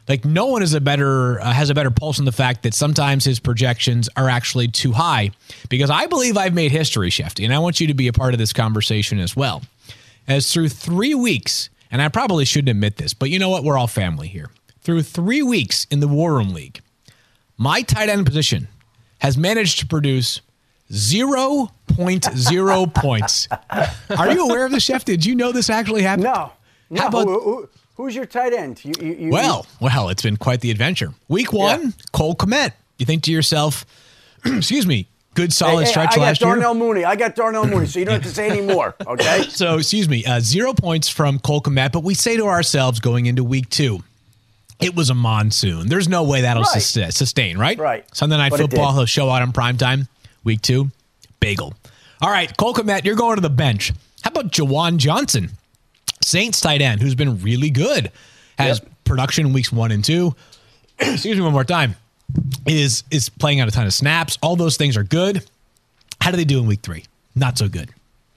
Like no one is has a better pulse on the fact that sometimes his projections are actually too high, because I believe I've made history, Shefty, and I want you to be a part of this conversation as well. As through 3 weeks, and I probably shouldn't admit this, but you know what? We're all family here. Through 3 weeks in the War Room League, my tight end position has managed to produce 0.0 points. Are you aware of this, Chef? Did you know this actually happened? No. How about, who's your tight end? Well, it's been quite the adventure. Week 1, Cole Kmet. You think to yourself, excuse me, good solid stretch last year. I got Darnell Mooney, so you don't have to say any more, okay? So, 0 points from Cole Kmet, but we say to ourselves going into week 2, it was a monsoon. There's no way that'll sustain, right? Right. Sunday Night Football, he'll show out on primetime. Week 2, bagel. All right, Cole Kmet, you're going to the bench. How about Jawan Johnson, Saints tight end, who's been really good, has production in weeks 1 and 2. Excuse me one more time. Is playing out a ton of snaps. All those things are good. How do they do in week 3? Not so good.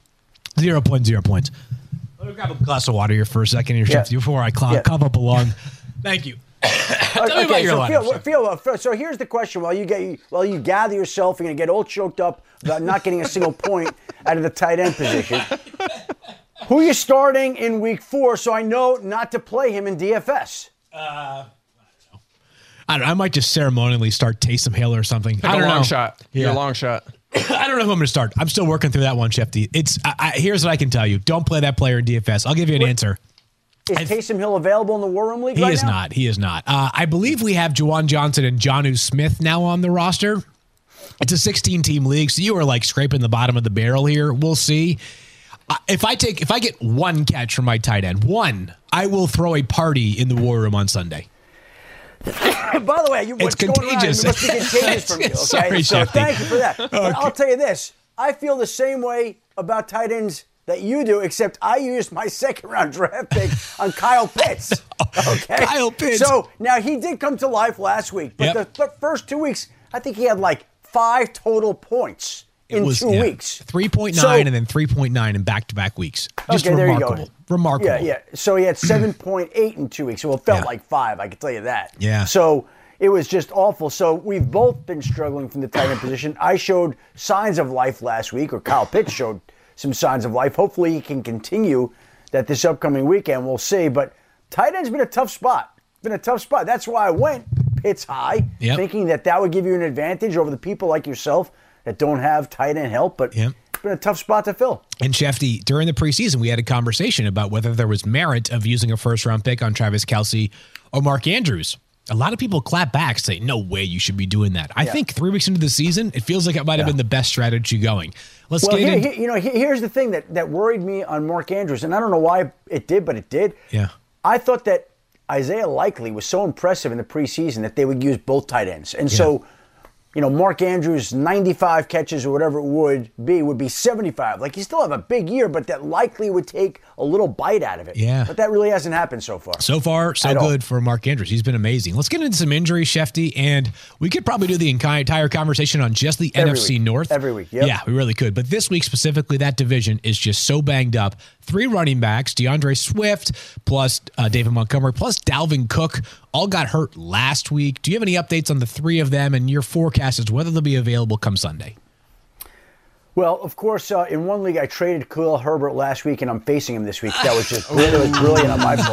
0.0 points. Let me grab a glass of water here for a second here, before I cough up along. Thank you. Tell me about your lineup. So here's the question: while you gather yourself, you're gonna get all choked up about not getting a single point out of the tight end position. Who are you starting in week 4? So I know not to play him in DFS. I don't know. I might just ceremonially start Taysom Hill or something. I don't know. Long shot. Yeah. Your long shot. I don't know who I'm going to start. I'm still working through that one, Shefty. Here's what I can tell you: don't play that player in DFS. I'll give you an answer. Is Taysom Hill available in the War Room League right now? He is not. I believe we have Jawan Johnson and Jonnu Smith now on the roster. It's a 16-team league, so you are like scraping the bottom of the barrel here. We'll see. If I get one catch from my tight end, I will throw a party in the War Room on Sunday. By the way, it's contagious. It must be contagious from you. Okay, Sorry, so thank you for that. But I'll tell you this: I feel the same way about tight ends that you do, except I used my second-round draft pick on Kyle Pitts. Okay, Kyle Pitts. So now he did come to life last week, but the first 2 weeks, I think he had like 5 total points in 2 weeks. 3.9 and then 3.9 in back-to-back weeks. Just remarkable. There you go. Remarkable. Yeah. So he had 7.8 in 2 weeks. Well, it felt like 5, I can tell you that. Yeah. So it was just awful. So we've both been struggling from the tight end position. I showed signs of life last week, or Kyle Pitts showed some signs of life. Hopefully he can continue that this upcoming weekend. We'll see. But tight end's been a tough spot. That's why I went Pitts high, thinking that would give you an advantage over the people like yourself that don't have tight end help. But it's been a tough spot to fill. And Shefty, during the preseason, we had a conversation about whether there was merit of using a first-round pick on Travis Kelce or Mark Andrews. A lot of people clap back, say, no way you should be doing that. I think 3 weeks into the season, it feels like it might have been the best strategy going. Here's the thing that worried me on Mark Andrews, and I don't know why it did, but it did. Yeah. I thought that Isaiah Likely was so impressive in the preseason that they would use both tight ends. And so, Mark Andrews' 95 catches or whatever it would be 75. Like, he still have a big year, but that Likely would take a little bite out of it. Yeah. But that really hasn't happened so far. So far, so good for Mark Andrews. He's been amazing. Let's get into some injuries, Shefty, and we could probably do the entire conversation on just the NFC North. Every week, yep. Yeah, we really could. But this week specifically, that division is just so banged up. 3 running backs, DeAndre Swift, plus David Montgomery, plus Dalvin Cook, all got hurt last week. Do you have any updates on the 3 of them and your forecast as to whether they'll be available come Sunday? Well, of course, in one league, I traded Khalil Herbert last week, and I'm facing him this week. That was just brilliant on my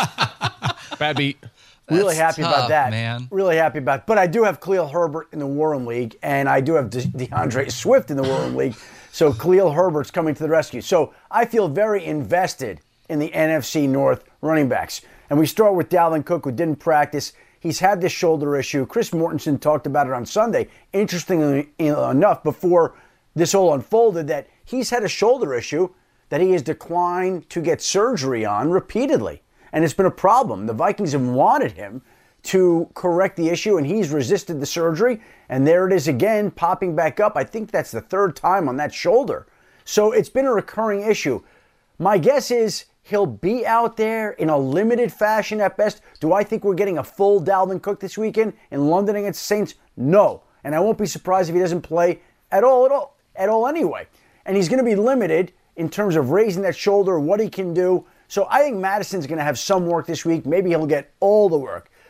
part. Bad beat. Really happy about that. Man. Really happy about it. But I do have Khalil Herbert in the War Room League, and I do have DeAndre Swift in the War Room League. So Khalil Herbert's coming to the rescue. So I feel very invested in the NFC North running backs. And we start with Dalvin Cook, who didn't practice. He's had this shoulder issue. Chris Mortensen talked about it on Sunday. Interestingly enough, before this all unfolded, that he's had a shoulder issue that he has declined to get surgery on repeatedly. And it's been a problem. The Vikings have wanted him to correct the issue, and he's resisted the surgery. And there it is again, popping back up. I think that's the 3rd time on that shoulder. So it's been a recurring issue. My guess is he'll be out there in a limited fashion at best. Do I think we're getting a full Dalvin Cook this weekend in London against the Saints? No. And I won't be surprised if he doesn't play at all anyway. And he's going to be limited in terms of raising that shoulder, what he can do. So I think Madison's going to have some work this week. Maybe he'll get all the work.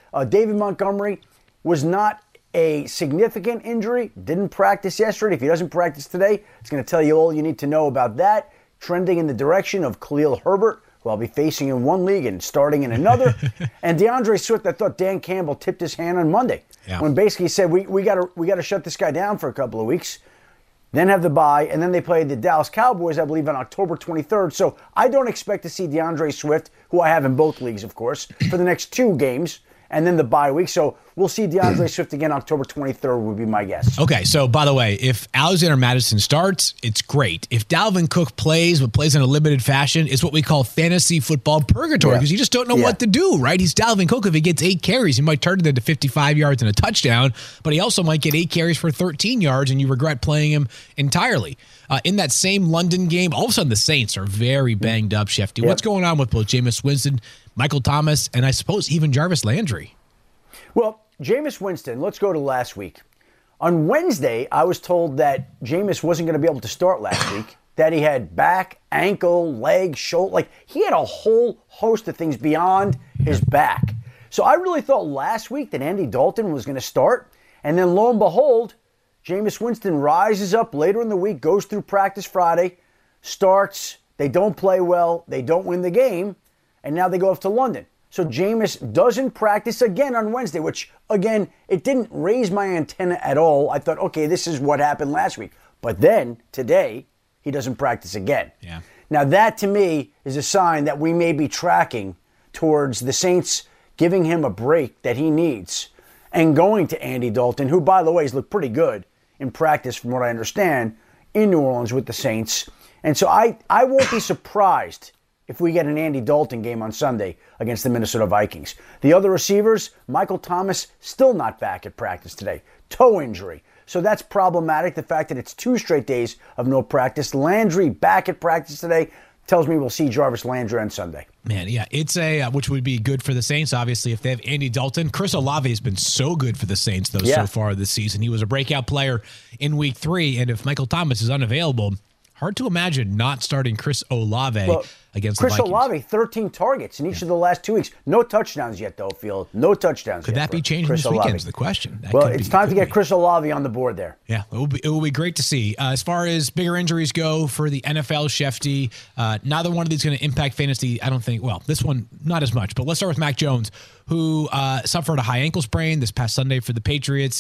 David Montgomery was not a significant injury, didn't practice yesterday. If he doesn't practice today, it's going to tell you all you need to know about that. Trending in the direction of Khalil Herbert, who I'll be facing in one league and starting in another. And DeAndre Swift, I thought Dan Campbell tipped his hand on Monday when basically he said, we got to shut this guy down for a couple of weeks, then have the bye, and then they play the Dallas Cowboys, I believe, on October 23rd. So I don't expect to see DeAndre Swift, who I have in both leagues, of course, for the next 2 games, and then the bye week. So we'll see DeAndre Swift again October 23rd would be my guess. Okay, so by the way, if Alexander Mattison starts, it's great. If Dalvin Cook plays, but plays in a limited fashion, it's what we call fantasy football purgatory because you just don't know what to do, right? He's Dalvin Cook. If he gets 8 carries, he might turn it into 55 yards and a touchdown, but he also might get 8 carries for 13 yards, and you regret playing him entirely. In that same London game, all of a sudden the Saints are very banged up, Shefty. What's going on with both Jameis Winston, Michael Thomas, and I suppose even Jarvis Landry? Well, Jameis Winston, let's go to last week. On Wednesday, I was told that Jameis wasn't going to be able to start last week, that he had back, ankle, leg, shoulder. Like, he had a whole host of things beyond his back. So I really thought last week that Andy Dalton was going to start. And then lo and behold, Jameis Winston rises up later in the week, goes through practice Friday, starts. They don't play well. They don't win the game. And now they go off to London. So Jameis doesn't practice again on Wednesday, which, again, it didn't raise my antenna at all. I thought, okay, this is what happened last week. But then, today, he doesn't practice again. Yeah. Now, that to me is a sign that we may be tracking towards the Saints giving him a break that he needs and going to Andy Dalton, who, by the way, has looked pretty good in practice, from what I understand, in New Orleans with the Saints. And so I won't be surprised if we get an Andy Dalton game on Sunday against the Minnesota Vikings. The other receivers, Michael Thomas, still not back at practice today. Toe injury. So that's problematic. The fact that it's 2 straight days of no practice. Landry back at practice today tells me we'll see Jarvis Landry on Sunday. Man, yeah, it's which would be good for the Saints, obviously, if they have Andy Dalton. Chris Olave has been so good for the Saints, though, so far this season. He was a breakout player in Week 3, and if Michael Thomas is unavailable, hard to imagine not starting Chris Olave against the Vikings. Chris Olave, 13 targets in each of the last 2 weeks. No touchdowns yet, though, Field. No touchdowns Could yet. Could that be changing this weekend is the question. It's time to get Chris Olave on the board there. Yeah, it will be great to see. As far as bigger injuries go for the NFL, Shefty, neither one of these is going to impact fantasy, I don't think. Well, this one, not as much. But let's start with Mac Jones, who suffered a high ankle sprain this past Sunday for the Patriots.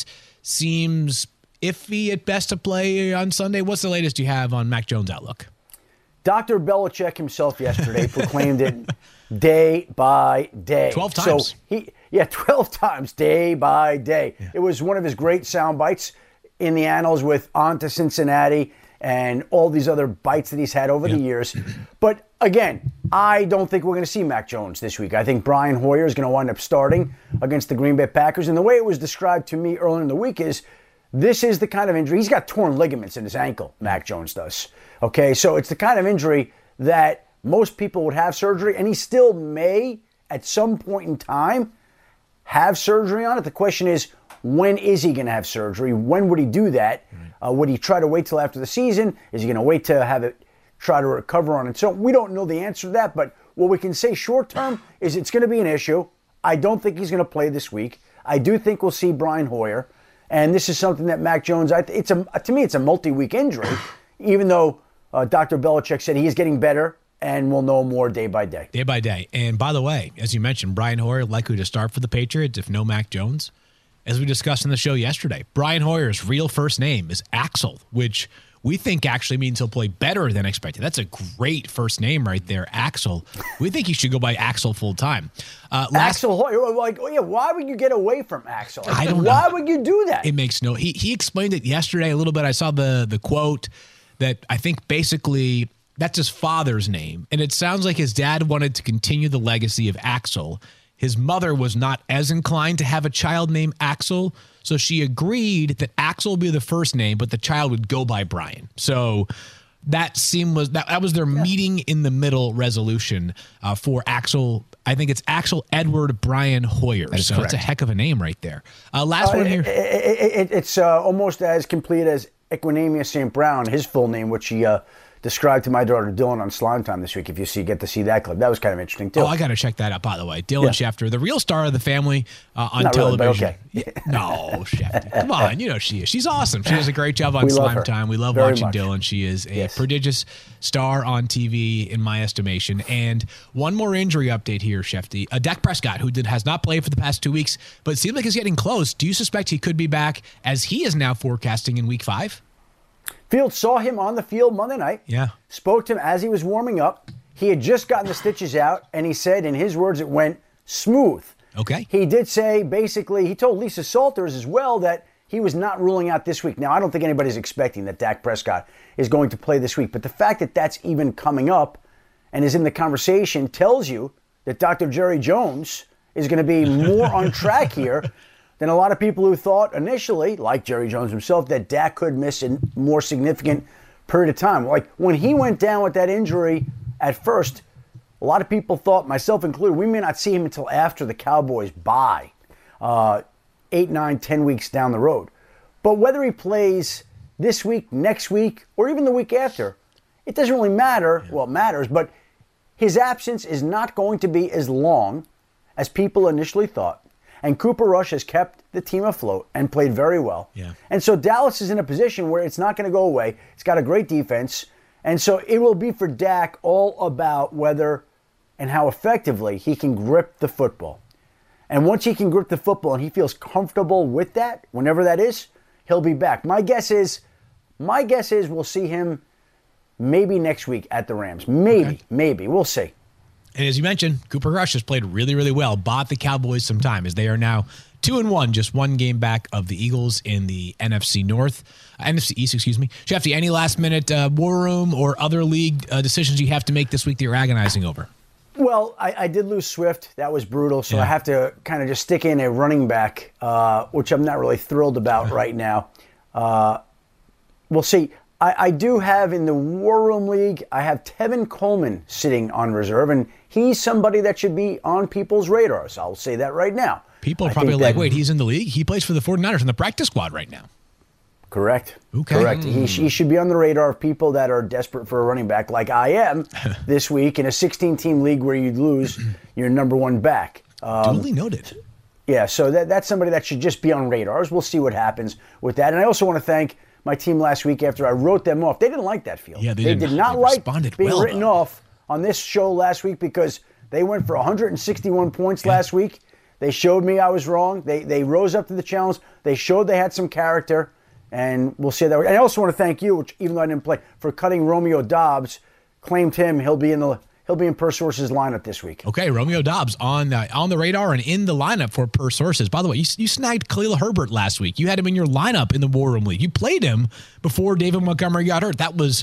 Seems iffy at best to play on Sunday. What's the latest you have on Mac Jones' outlook? Dr. Belichick himself yesterday proclaimed it day by day. 12 times. So 12 times, day by day. Yeah. It was one of his great sound bites in the annals with On to Cincinnati and all these other bites that he's had over the years. But again, I don't think we're going to see Mac Jones this week. I think Brian Hoyer is going to wind up starting against the Green Bay Packers. And the way it was described to me earlier in the week is, this is the kind of injury. He's got torn ligaments in his ankle, Mac Jones does. Okay, so it's the kind of injury that most people would have surgery, and he still may, at some point in time, have surgery on it. The question is, when is he going to have surgery? When would he do that? Would he try to wait till after the season? Is he going to wait to have it, try to recover on it? So we don't know the answer to that, but what we can say short term is it's going to be an issue. I don't think he's going to play this week. I do think we'll see Brian Hoyer. And this is something that Mac Jones, to me, it's a multi-week injury, even though Dr. Belichick said he is getting better, and we'll know more day by day. Day by day. And by the way, as you mentioned, Brian Hoyer likely to start for the Patriots if no Mac Jones. As we discussed in the show yesterday, Brian Hoyer's real first name is Axel, which we think actually means he'll play better than expected. That's a great first name right there, Axel. We think he should go by Axel full time. Axel Hoyer, why would you get away from Axel? I don't know. Why would you do that? It makes no. He explained it yesterday a little bit. I saw the quote that I think basically that's his father's name, and it sounds like his dad wanted to continue the legacy of Axel. His mother was not as inclined to have a child named Axel, so she agreed that Axel would be the first name, but the child would go by Brian. So that was their meeting in the middle resolution for Axel. I think it's Axel Edward Brian Hoyer. So correct. It's a heck of a name right there. Last one here. It's almost as complete as Equinemius St. Brown, his full name, which he described to my daughter Dylan on Slime Time this week. If you get to see that clip, that was kind of interesting too. Oh, I got to check that out, by the way. Dylan Schefter, the real star of the family on Not television. Really, but okay. No, Schefter. Come on. You know she is. She's awesome. She does a great job on We love Slime her. Time. We love Very watching much. Dylan. She is a Yes. prodigious star on TV, in my estimation. And one more injury update here, Shefty. Dak Prescott, who has not played for the past 2 weeks, but it seems like he's getting close. Do you suspect he could be back, as he is now forecasting in Week 5? Fields saw him on the field Monday night. Yeah. Spoke to him as he was warming up. He had just gotten the stitches out, and he said, in his words, it went smooth. Okay. He did say, basically, he told Lisa Salters as well that he was not ruling out this week. Now, I don't think anybody's expecting that Dak Prescott is going to play this week, but the fact that that's even coming up and is in the conversation tells you that Dr. Jerry Jones is going to be more on track here than a lot of people who thought initially, like Jerry Jones himself, that Dak could miss a more significant period of time. Like when he went down with that injury at first, a lot of people thought, myself included, we may not see him until after the Cowboys bye, 8, 9, 10 weeks down the road. But whether he plays this week, next week, or even the week after, it doesn't really matter. Well, it matters, but his absence is not going to be as long as people initially thought. And Cooper Rush has kept the team afloat and played very well. Yeah. And so Dallas is in a position where it's not going to go away. It's got a great defense. And so it will be for Dak all about whether and how effectively he can grip the football. And once he can grip the football and he feels comfortable with that, whenever that is, he'll be back. My guess is we'll see him maybe next week at the Rams. Maybe. We'll see. And as you mentioned, Cooper Rush has played really, really well. Bought the Cowboys some time as they are now 2-1, just one game back of the Eagles in the NFC East, excuse me. Shefty, any last-minute war room or other league decisions you have to make this week that you're agonizing over? Well, I did lose Swift. That was brutal. So I have to kind of just stick in a running back, which I'm not really thrilled about right now. We'll see. I do have in the War Room League, I have Tevin Coleman sitting on reserve, and he's somebody that should be on people's radars. I'll say that right now. People are probably like, wait, he's in the league? He plays for the 49ers in the practice squad right now. Correct. Okay. Correct. He should be on the radar of people that are desperate for a running back like I am this week in a 16-team league where you lose your number one back. Duly noted. Yeah, so that's somebody that should just be on radars. We'll see what happens with that. And I also want to thank my team last week after I wrote them off. They didn't like that field. Yeah, they did not like being well, written though. off on this show last week because they went for 161 points last week. They showed me I was wrong. They rose up to the challenge. They showed they had some character, and we'll see that. And I also want to thank you, which even though I didn't play, for cutting Romeo Dobbs. Claimed him. He'll be in Per Source's lineup this week. Okay, Romeo Dobbs on the radar and in the lineup for Per Sources. By the way, you snagged Khalil Herbert last week. You had him in your lineup in the War Room League. You played him before David Montgomery got hurt. That was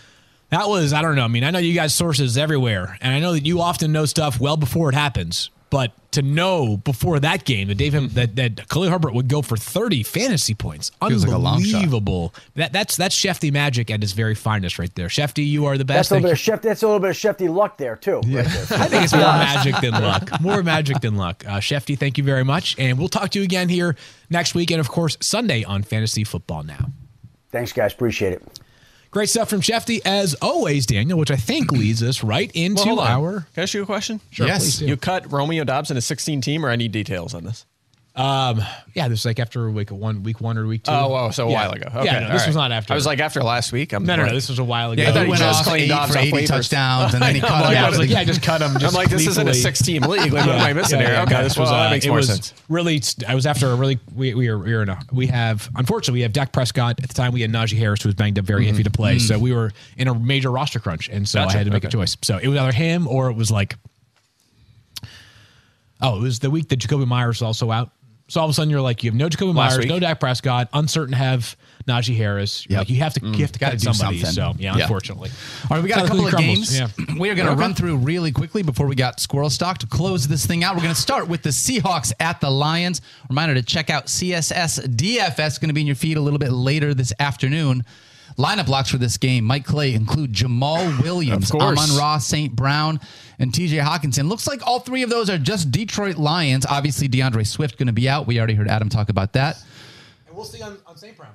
I don't know. I mean, I know you guys sources everywhere, and I know that you often know stuff well before it happens. But to know before that game that Khalil Herbert would go for 30 fantasy points, Feels like a long shot. unbelievable. That's Shefty magic at its very finest right there. Shefty, you are the best. That's a little bit of Shefty luck there too. Yeah. Right there. I think it's more magic than luck. More magic than luck. Shefty, thank you very much. And we'll talk to you again here next week. And, of course, Sunday on Fantasy Football Now. Thanks, guys. Appreciate it. Great stuff from Shefty, as always, Daniel, which I think leads us right into Hold on. our... Can I ask you a question? Sure, Yes. please do. You cut Romeo Dobbs in a 16-team, or I need details on this? Yeah, this was like after week one or week 2. Oh, so a Yeah. while ago. Okay, Yeah, no, all this right. was not after. I was like, after last week? No, this was a while ago. Yeah, thought he he went just off cleaned 8 Dobbs for off 80 waivers. touchdowns, and then he caught I him. was like, yeah, I just cut him. I'm like, this isn't a 6-team league. Like, what am I missing here? Okay, this was that makes it more was sense. really. I was after a really. Unfortunately we have Dak Prescott at the time. We had Najee Harris, who was banged up, very iffy to play. So we were in a major roster crunch, and so I had to make a choice. So it was either him or it was like. Oh, it was the week that Jacoby Myers was also out. So all of a sudden you're like, you have no Jacoby Last Myers, week. no Dak Prescott, uncertain to have Najee Harris. Yep. Like you have to Gotta cut do somebody. something. So yeah, Yeah. unfortunately. All right, we got a So couple of crumbles. games. Yeah. We are going to run through really quickly before we got Squirrel Stock to close this thing out. We're going to start with the Seahawks at the Lions. Reminder to check out CSS DFS. Going to be in your feed a little bit later this afternoon. Lineup locks for this game. Mike Clay include Jamal Williams, Of course. Amon-Ra St. Brown, and TJ Hawkinson. Looks like all three of those are just Detroit Lions. Obviously, DeAndre Swift going to be out. We already heard Adam talk about that. And we'll see on St. Brown, by the way.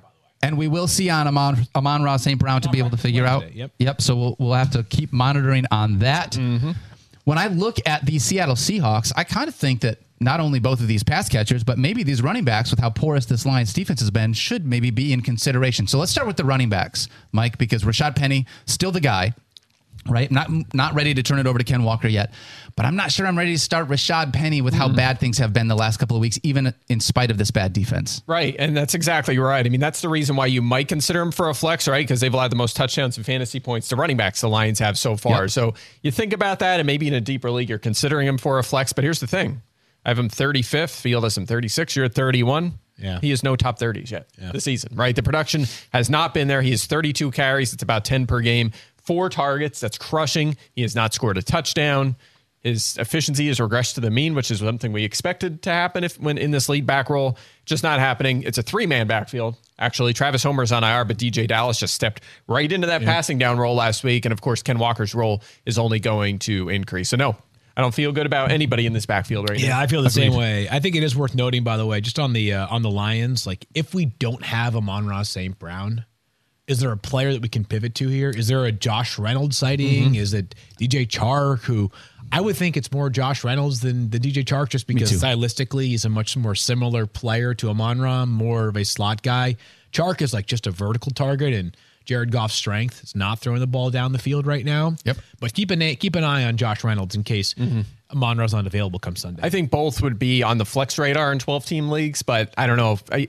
And we will see on Amon-Ra St. Brown to be able to figure out. Yep. So we'll have to keep monitoring on that. Mm-hmm. When I look at the Seattle Seahawks, I kind of think that not only both of these pass catchers, but maybe these running backs, with how porous this Lions defense has been, should maybe be in consideration. So let's start with the running backs, Mike, because Rashad Penny, still the guy, right? Not ready to turn it over to Ken Walker yet, but I'm not sure I'm ready to start Rashad Penny with how bad things have been the last couple of weeks, even in spite of this bad defense. Right, and that's exactly right. I mean, that's the reason why you might consider him for a flex, right? Because they've allowed the most touchdowns and fantasy points to running backs the Lions have so far. Yep. So you think about that, and maybe in a deeper league, you're considering him for a flex. But here's the thing. I have him 35th. Field has him 36. You're at 31. Yeah. He has no top 30s yet this season, right? The production has not been there. He has 32 carries. It's about 10 per game. 4 targets. That's crushing. He has not scored a touchdown. His efficiency has regressed to the mean, which is something we expected to happen when in this lead back role. Just not happening. It's a 3-man backfield. Actually, Travis Homer's on IR, but DJ Dallas just stepped right into that passing down role last week. And of course, Ken Walker's role is only going to increase. So no, I don't feel good about anybody in this backfield right now. Yeah, I feel the same way. I think it is worth noting, by the way, just on the Lions, like if we don't have Amon-Ra St. Brown, is there a player that we can pivot to here? Is there a Josh Reynolds sighting? Is it DJ Chark, who I would think it's more Josh Reynolds than the DJ Chark, just because stylistically he's a much more similar player to Amon-Ra, more of a slot guy. Chark is like just a vertical target, and Jared Goff's strength is not throwing the ball down the field right now. Yep. But keep an eye on Josh Reynolds in case Amon-Ra's not available come Sunday. I think both would be on the flex radar in 12-team leagues, but I don't know if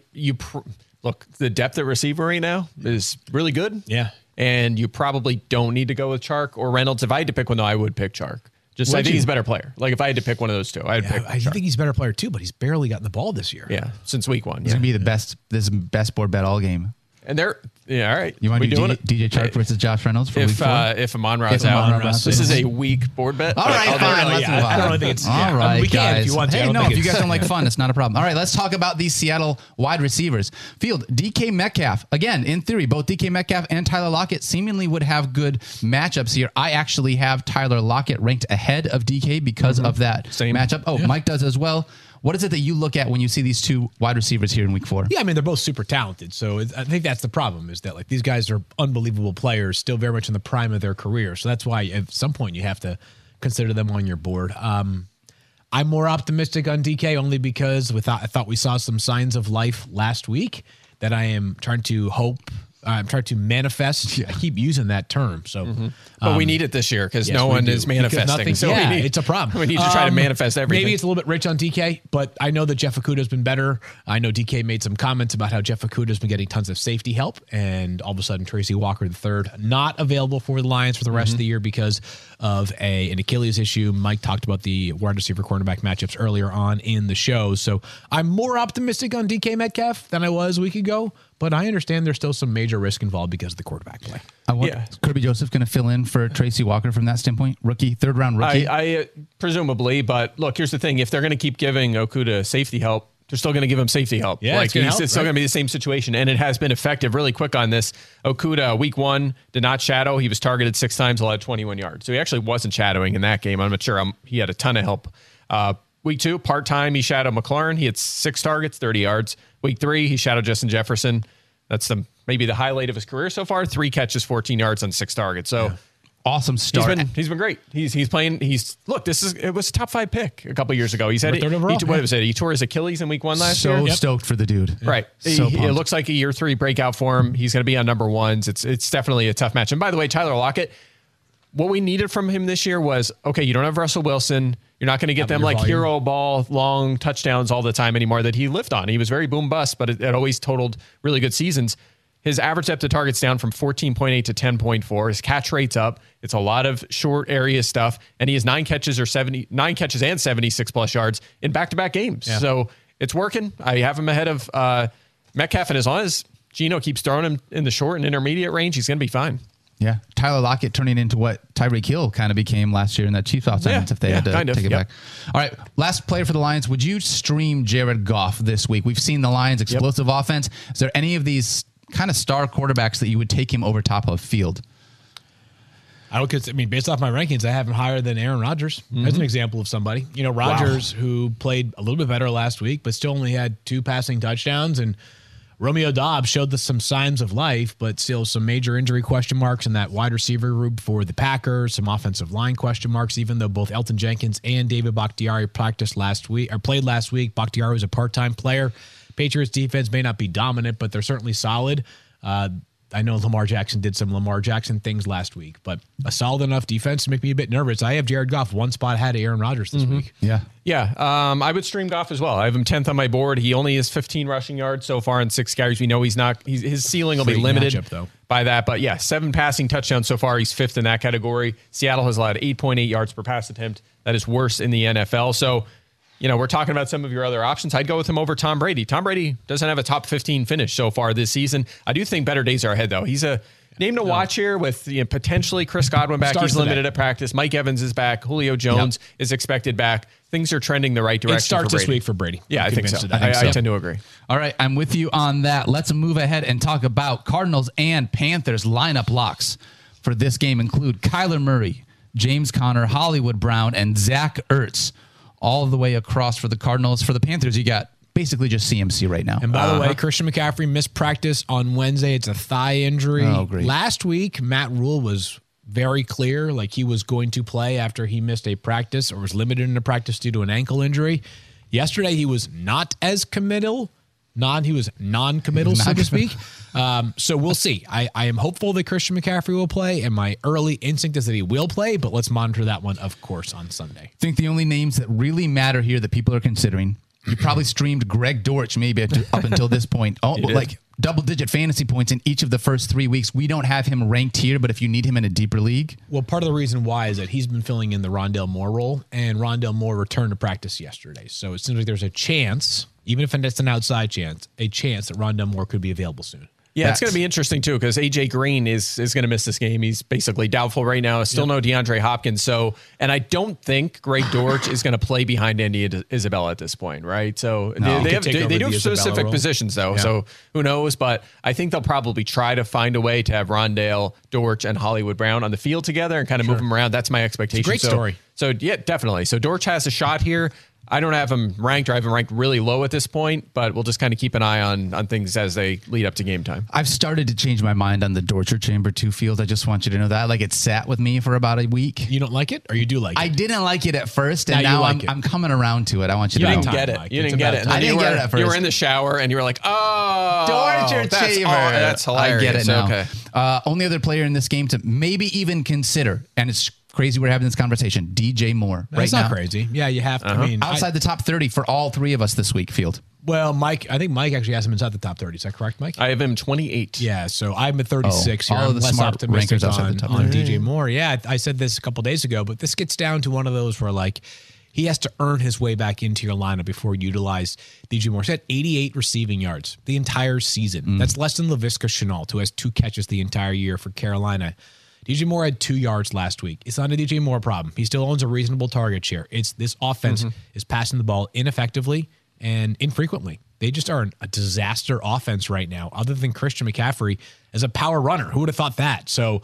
look, the depth at receiver right now is really good. Yeah. And you probably don't need to go with Chark or Reynolds. If I had to pick one, though, I would pick Chark. I think he's a better player. Like, if I had to pick one of those two, I'd pick Chark. I think he's a better player, too, but he's barely gotten the ball this year. Yeah, since week 1. He's going to be the best. This is best board bet all game. And they're, all right. You want to do DJ Chark versus Josh Reynolds for week 4? If Amon-Ra's out. This is a weak board bet. All right, fine. Let's move on. I don't really think it's... All right, we can guys. if you want to. Hey, no, if you guys don't like fun, it's not a problem. All right, let's talk about these Seattle wide receivers. Field, DK Metcalf. Again, in theory, both DK Metcalf and Tyler Lockett seemingly would have good matchups here. I actually have Tyler Lockett ranked ahead of DK because of that matchup. Oh, yeah. Mike does as well. What is it that you look at when you see these two wide receivers here in week 4? Yeah, I mean, they're both super talented. So I think that's the problem, is that like these guys are unbelievable players, still very much in the prime of their career. So that's why at some point you have to consider them on your board. I'm more optimistic on DK only because I thought we saw some signs of life last week that I am trying to hope. I'm trying to manifest. I keep using that term. So, but we need it this year because no one is manifesting. So it's a problem. We need to try to manifest everything. Maybe it's a little bit rich on DK, but I know that Jeff Okuda's been better. I know DK made some comments about how Jeff Okuda's been getting tons of safety help, and all of a sudden Tracy Walker III not available for the Lions for the rest of the year because of an Achilles issue. Mike talked about the wide receiver cornerback matchups earlier on in the show. So I'm more optimistic on DK Metcalf than I was a week ago. But I understand there's still some major risk involved because of the quarterback play. Kirby Joseph going to fill in for Tracy Walker from that standpoint? Third-round rookie? I presumably, but look, here's the thing. If they're going to keep giving Okuda safety help, they're still going to give him safety help. Yeah, it's still going to be the same situation, and it has been effective. Really quick on this, Okuda, week 1, did not shadow. He was targeted 6 times, allowed 21 yards. So he actually wasn't shadowing in that game. I'm not sure. He had a ton of help. Week 2, part-time, he shadowed McLaurin. He had 6 targets, 30 yards. Week 3, he shadowed Justin Jefferson. That's maybe the highlight of his career so far. 3 catches, 14 yards on 6 targets. So awesome start. He's been great. He's playing. It was a top 5 pick a couple years ago. He said what was it? He tore his Achilles in week 1 last year. So stoked for the dude. Right. It looks like a year 3 breakout for him. He's going to be on number 1s. It's definitely a tough match. And by the way, Tyler Lockett, what we needed from him this year was, okay, you don't have Russell Wilson. You're not going to get them like hero ball, long touchdowns all the time anymore that he lived on. He was very boom bust, but it always totaled really good seasons. His average depth of target's down from 14.8 to 10.4. His catch rate's up. It's a lot of short area stuff. And he has 9 catches and 76 plus yards in back-to-back games. Yeah. So it's working. I have him ahead of Metcalf, and as long as Geno keeps throwing him in the short and intermediate range, he's going to be fine. Yeah, Tyler Lockett turning into what Tyreek Hill kind of became last year in that Chiefs offense if they had to take it back. All right, last player for the Lions. Would you stream Jared Goff this week? We've seen the Lions' explosive offense. Is there any of these kind of star quarterbacks that you would take him over top of Field? Based off my rankings, I have him higher than Aaron Rodgers. That's an example of somebody. Rodgers, who played a little bit better last week, but still only had 2 passing touchdowns, and Romeo Doubs showed some signs of life, but still some major injury question marks in that wide receiver group for the Packers, some offensive line question marks, even though both Elton Jenkins and David Bakhtiari played last week. Bakhtiari was a part-time player. Patriots defense may not be dominant, but they're certainly solid. I know Lamar Jackson did some Lamar Jackson things last week, but a solid enough defense to make me a bit nervous. I have Jared Goff one spot ahead of Aaron Rodgers this week. Yeah. I would stream Goff as well. I have him 10th on my board. He only has 15 rushing yards so far in 6 carries. We know his ceiling will be limited matchup, by that. But yeah, 7 passing touchdowns so far. He's 5th in that category. Seattle has allowed 8.8 yards per pass attempt. That is worse in the NFL. So, we're talking about some of your other options. I'd go with him over Tom Brady. Tom Brady doesn't have a top 15 finish so far this season. I do think better days are ahead, though. He's a name to watch here with potentially Chris Godwin back. He's limited at practice. Mike Evans is back. Julio Jones is expected back. Things are trending the right direction. It starts this week for Brady. Yeah, I think so. I tend to agree. All right, I'm with you on that. Let's move ahead and talk about Cardinals and Panthers lineup locks for this game include Kyler Murray, James Conner, Hollywood Brown, and Zach Ertz. All the way across for the Cardinals. For the Panthers, you got basically just CMC right now. And by the way, Christian McCaffrey missed practice on Wednesday. It's a thigh injury. Oh, great. Last week, Matt Rule was very clear, like he was going to play after he missed a practice or was limited in a practice due to an ankle injury. Yesterday, he was not as committal. He was non-committal, so to speak. So we'll see. I am hopeful that Christian McCaffrey will play, and my early instinct is that he will play, but let's monitor that one, of course, on Sunday. I think the only names that really matter here that people are considering, you probably streamed Greg Dortch maybe up until this point. Like double-digit fantasy points in each of the first 3 weeks. We don't have him ranked here, but if you need him in a deeper league. Well, part of the reason why is that he's been filling in the Rondale Moore role, and Rondale Moore returned to practice yesterday. So it seems like there's a chance, even if it's an outside chance, that Rondale Moore could be available soon. Yeah, it's going to be interesting, too, because A.J. Green is going to miss this game. He's basically doubtful right now. Still no DeAndre Hopkins. And I don't think Greg Dortch is going to play behind Andy Isabella at this point, right? So they do have specific positions, though. Yeah. So who knows? But I think they'll probably try to find a way to have Rondale, Dortch, and Hollywood Brown on the field together and kind of move them around. That's my expectation. It's a great story. So, yeah, definitely. So Dortch has a shot here. I don't have him ranked, or I have him ranked really low at this point, but we'll just kind of keep an eye on things as they lead up to game time. I've started to change my mind on the Dortcher Chamber 2 field. I just want you to know that. Like, it sat with me for about a week. You don't like it, or you do like it? I didn't like it at first, and now I'm coming around to it. I want you to know. You didn't get it. You didn't get it. I didn't get it at first. You were in the shower, and you were like, Dortcher Chamber. That's hilarious. I get it now. Okay. Only other player in this game to maybe even consider, and it's crazy we're having this conversation, DJ Moore. That's not crazy. Yeah, you have to. I mean, outside the top 30 for all 3 of us this week, Field. Well, Mike, I think Mike actually has him inside the top 30. Is that correct, Mike? I have him 28. Yeah, so I'm at 36 here. All of the less smart optimistic rankers on the top DJ Moore. Yeah, I said this a couple days ago, but this gets down to one of those where, like, he has to earn his way back into your lineup before you utilize DJ Moore. He's had 88 receiving yards the entire season. That's less than Laviska Shenault, who has 2 catches the entire year for Carolina. DJ Moore had 2 yards last week. It's not a DJ Moore problem. He still owns a reasonable target share. It's this offense is passing the ball ineffectively and infrequently. They just are a disaster offense right now, other than Christian McCaffrey as a power runner. Who would have thought that? So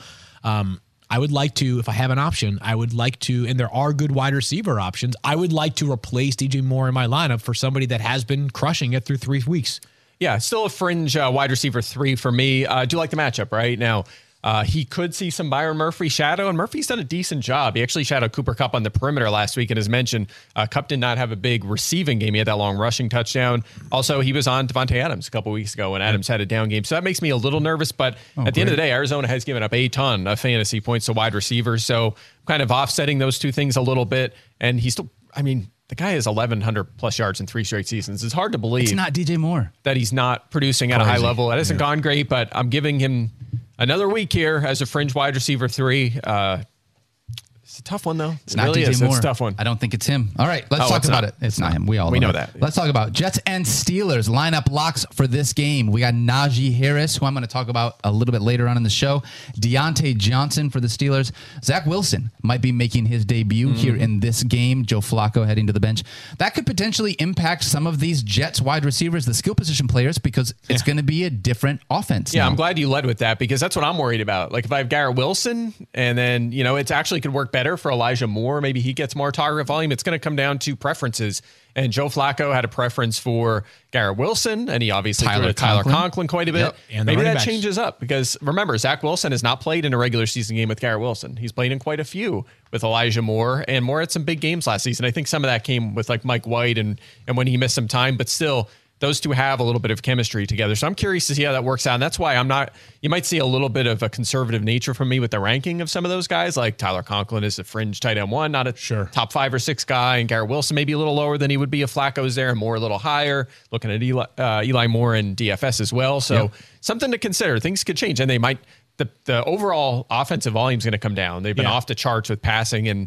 I would like to, if I have an option, I would like to, and there are good wide receiver options, I would like to replace DJ Moore in my lineup for somebody that has been crushing it through 3 weeks. Yeah, still a fringe wide receiver 3 for me. I do like the matchup right now. He could see some Byron Murphy shadow, and Murphy's done a decent job. He actually shadowed Cooper Kupp on the perimeter last week, and as mentioned, Kupp did not have a big receiving game. He had that long rushing touchdown. Also, he was on Devontae Adams a couple weeks ago when Adams had a down game, so that makes me a little nervous, but at the end of the day, Arizona has given up a ton of fantasy points to wide receivers, so kind of offsetting those 2 things a little bit, and he's still, the guy has 1,100 plus yards in 3 straight seasons. It's hard to believe it's not DJ Moore that he's not producing at a high level. It hasn't gone great, but I'm giving him another week here as a fringe wide receiver 3. It's a tough one, though. It's not really DJ Moore. It's a tough one. I don't think it's him. All right, let's talk about it. It's not him. We know that. Let's talk about Jets and Steelers lineup locks for this game. We got Najee Harris, who I'm going to talk about a little bit later on in the show. Deontay Johnson for the Steelers. Zach Wilson might be making his debut here in this game. Joe Flacco heading to the bench. That could potentially impact some of these Jets wide receivers, the skill position players, because it's going to be a different offense. Yeah, now. I'm glad you led with that because that's what I'm worried about. Like if I have Garrett Wilson and then, it actually could work better better for Elijah Moore. Maybe he gets more target volume. It's going to come down to preferences. And Joe Flacco had a preference for Garrett Wilson, and he obviously threw to Tyler Conklin quite a bit. Yep. And maybe that changes up because remember, Zach Wilson has not played in a regular season game with Garrett Wilson. He's played in quite a few with Elijah Moore, and Moore had some big games last season. I think some of that came with like Mike White and when he missed some time, but still those two have a little bit of chemistry together. So I'm curious to see how that works out. And that's why you might see a little bit of a conservative nature from me with the ranking of some of those guys. Like Tyler Conklin is a fringe tight end 1, not a top 5 or 6 guy. And Garrett Wilson maybe a little lower than he would be if Flacco's there, and Moore a little higher. Looking at Eli Moore and DFS as well. So something to consider. Things could change, and they might. The overall offensive volume is going to come down. They've been off the charts with passing and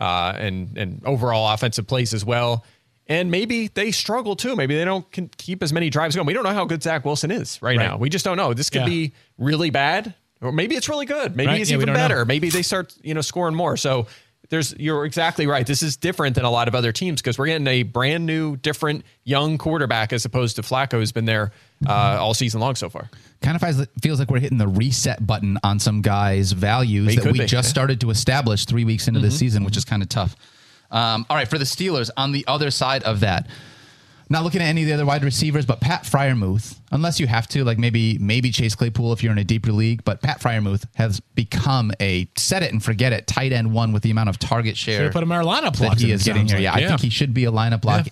overall offensive plays as well. And maybe they struggle too. Maybe they don't keep as many drives going. We don't know how good Zach Wilson is right now. We just don't know. This could be really bad, or maybe it's really good. Maybe he's even better. Know. Maybe they start, scoring more. So you're exactly right. This is different than a lot of other teams because we're getting a brand new, different, young quarterback as opposed to Flacco, who's been there all season long so far. Kind of feels like we're hitting the reset button on some guys' values that we just started to establish 3 weeks into this season, which is kind of tough. All right, for the Steelers, on the other side of that, not looking at any of the other wide receivers, but Pat Freiermuth, unless you have to, like maybe Chase Claypool if you're in a deeper league, but Pat Freiermuth has become a set it and forget it tight end 1 with the amount of target share put him in our lineup block that he is getting here. I think he should be a lineup block.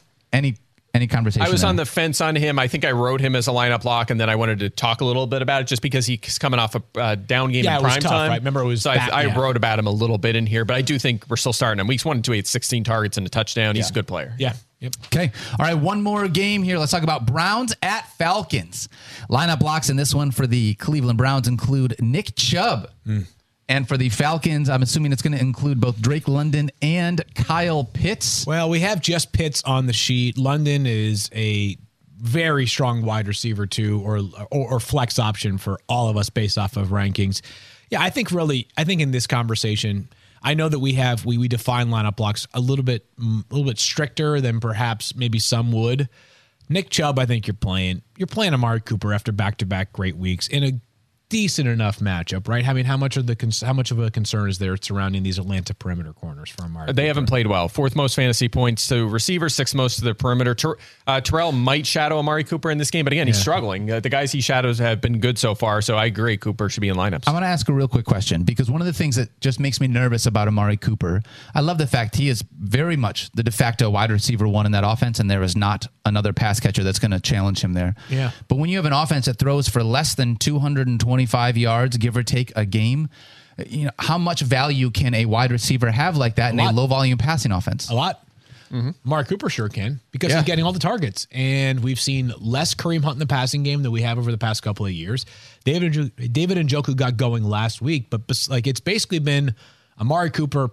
Any conversation? I was on the fence on him. I think I wrote him as a lineup block, and then I wanted to talk a little bit about it just because he's coming off a down game in prime time. Right? Remember, it was. So I wrote about him a little bit in here, but I do think we're still starting him. Weeks 1 and 2, he had 16 targets and a touchdown. He's a good player. Yeah. Yep. Okay. All right. One more game here. Let's talk about Browns at Falcons. Lineup blocks in this one for the Cleveland Browns include Nick Chubb. And for the Falcons, I'm assuming it's going to include both Drake London and Kyle Pitts. Well, we have just Pitts on the sheet. London is a very strong wide receiver too, or flex option for all of us based off of rankings. Yeah, I think in this conversation, I know that we define lineup blocks a little bit stricter than perhaps maybe some would. Nick Chubb, I think you're playing Amari Cooper after back-to-back great weeks in a decent enough matchup, right? I mean, how much of a concern is there surrounding these Atlanta perimeter corners for Amari? They haven't played well. 4th most fantasy points to receivers, 6th most to the perimeter. Terrell might shadow Amari Cooper in this game, but again, he's struggling. The guys he shadows have been good so far, so I agree Cooper should be in lineups. I want to ask a real quick question because one of the things that just makes me nervous about Amari Cooper, I love the fact he is very much the de facto wide receiver 1 in that offense, and there is not another pass catcher that's going to challenge him there. Yeah. But when you have an offense that throws for less than 225 yards, give or take a game, how much value can a wide receiver have like that in a low volume passing offense? A lot. Amari Cooper sure can because he's getting all the targets, and we've seen less Kareem Hunt in the passing game than we have over the past couple of years. David Njoku got going last week, but it's basically been Amari Cooper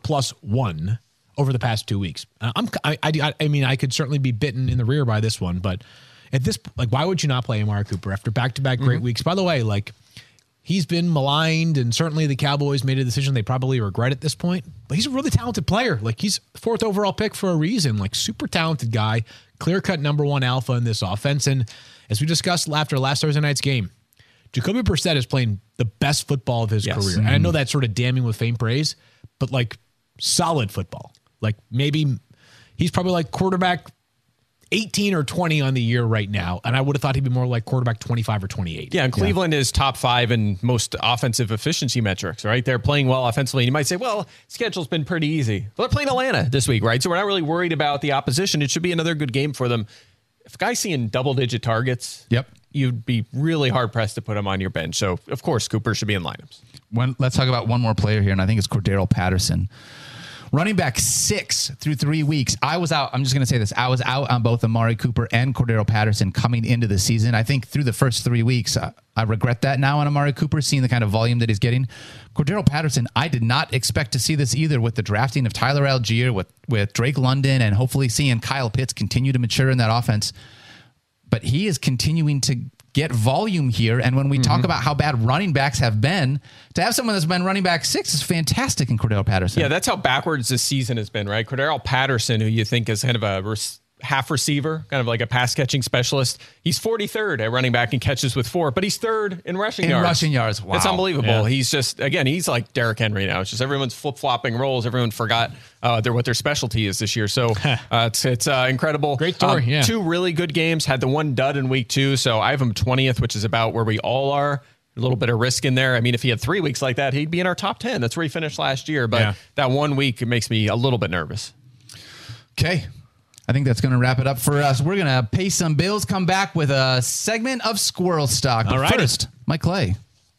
+1 over the past 2 weeks. I mean, I could certainly be bitten in the rear by this one, but at this, why would you not play Amari Cooper after back-to-back great weeks? By the way, he's been maligned, and certainly the Cowboys made a decision they probably regret at this point. But he's a really talented player. He's 4th overall pick for a reason. Super talented guy, clear-cut #1 alpha in this offense. And as we discussed after last Thursday night's game, Jacoby Brissett is playing the best football of his career. And I know that's sort of damning with faint praise, but solid football. Maybe he's probably quarterback 18 or 20 on the year right now, and I would have thought he'd be more like quarterback 25 or 28. Yeah, and Cleveland is top 5 in most offensive efficiency metrics, right? They're playing well offensively. You might say, well, schedule's been pretty easy. But they're playing Atlanta this week, right? So we're not really worried about the opposition. It should be another good game for them. If a guy's seeing double-digit targets, you'd be really hard-pressed to put him on your bench. So, of course, Cooper should be in lineups. Let's talk about one more player here, and I think it's Cordero Patterson. Running back 6 through 3 weeks. I was out. I'm just going to say this. I was out on both Amari Cooper and Cordero Patterson coming into the season. I think through the first 3 weeks, I regret that now on Amari Cooper, seeing the kind of volume that he's getting. Cordero Patterson, I did not expect to see this either with the drafting of Tyler Algier, with Drake London, and hopefully seeing Kyle Pitts continue to mature in that offense. But he is continuing to get volume here. And when we talk about how bad running backs have been, to have someone that's been running back 6 is fantastic in Cordero Patterson. Yeah, that's how backwards this season has been, right? Cordero Patterson, who you think is kind of a half receiver, kind of like a pass catching specialist. He's 43rd at running back and catches with 4, but he's 3rd in rushing yards. Wow. It's unbelievable. Yeah. He's just, again, he's like Derrick Henry now. It's just everyone's flip-flopping roles. Everyone forgot what their specialty is this year. So it's incredible. Great story, yeah. 2 really good games. Had the 1 dud in week 2. So I have him 20th, which is about where we all are. A little bit of risk in there. I mean, if he had 3 weeks like that, he'd be in our top 10. That's where he finished last year. But that 1 week, it makes me a little bit nervous. Okay. I think that's going to wrap it up for us. We're going to pay some bills, come back with a segment of Squirrel Stock. But first, Mike Clay.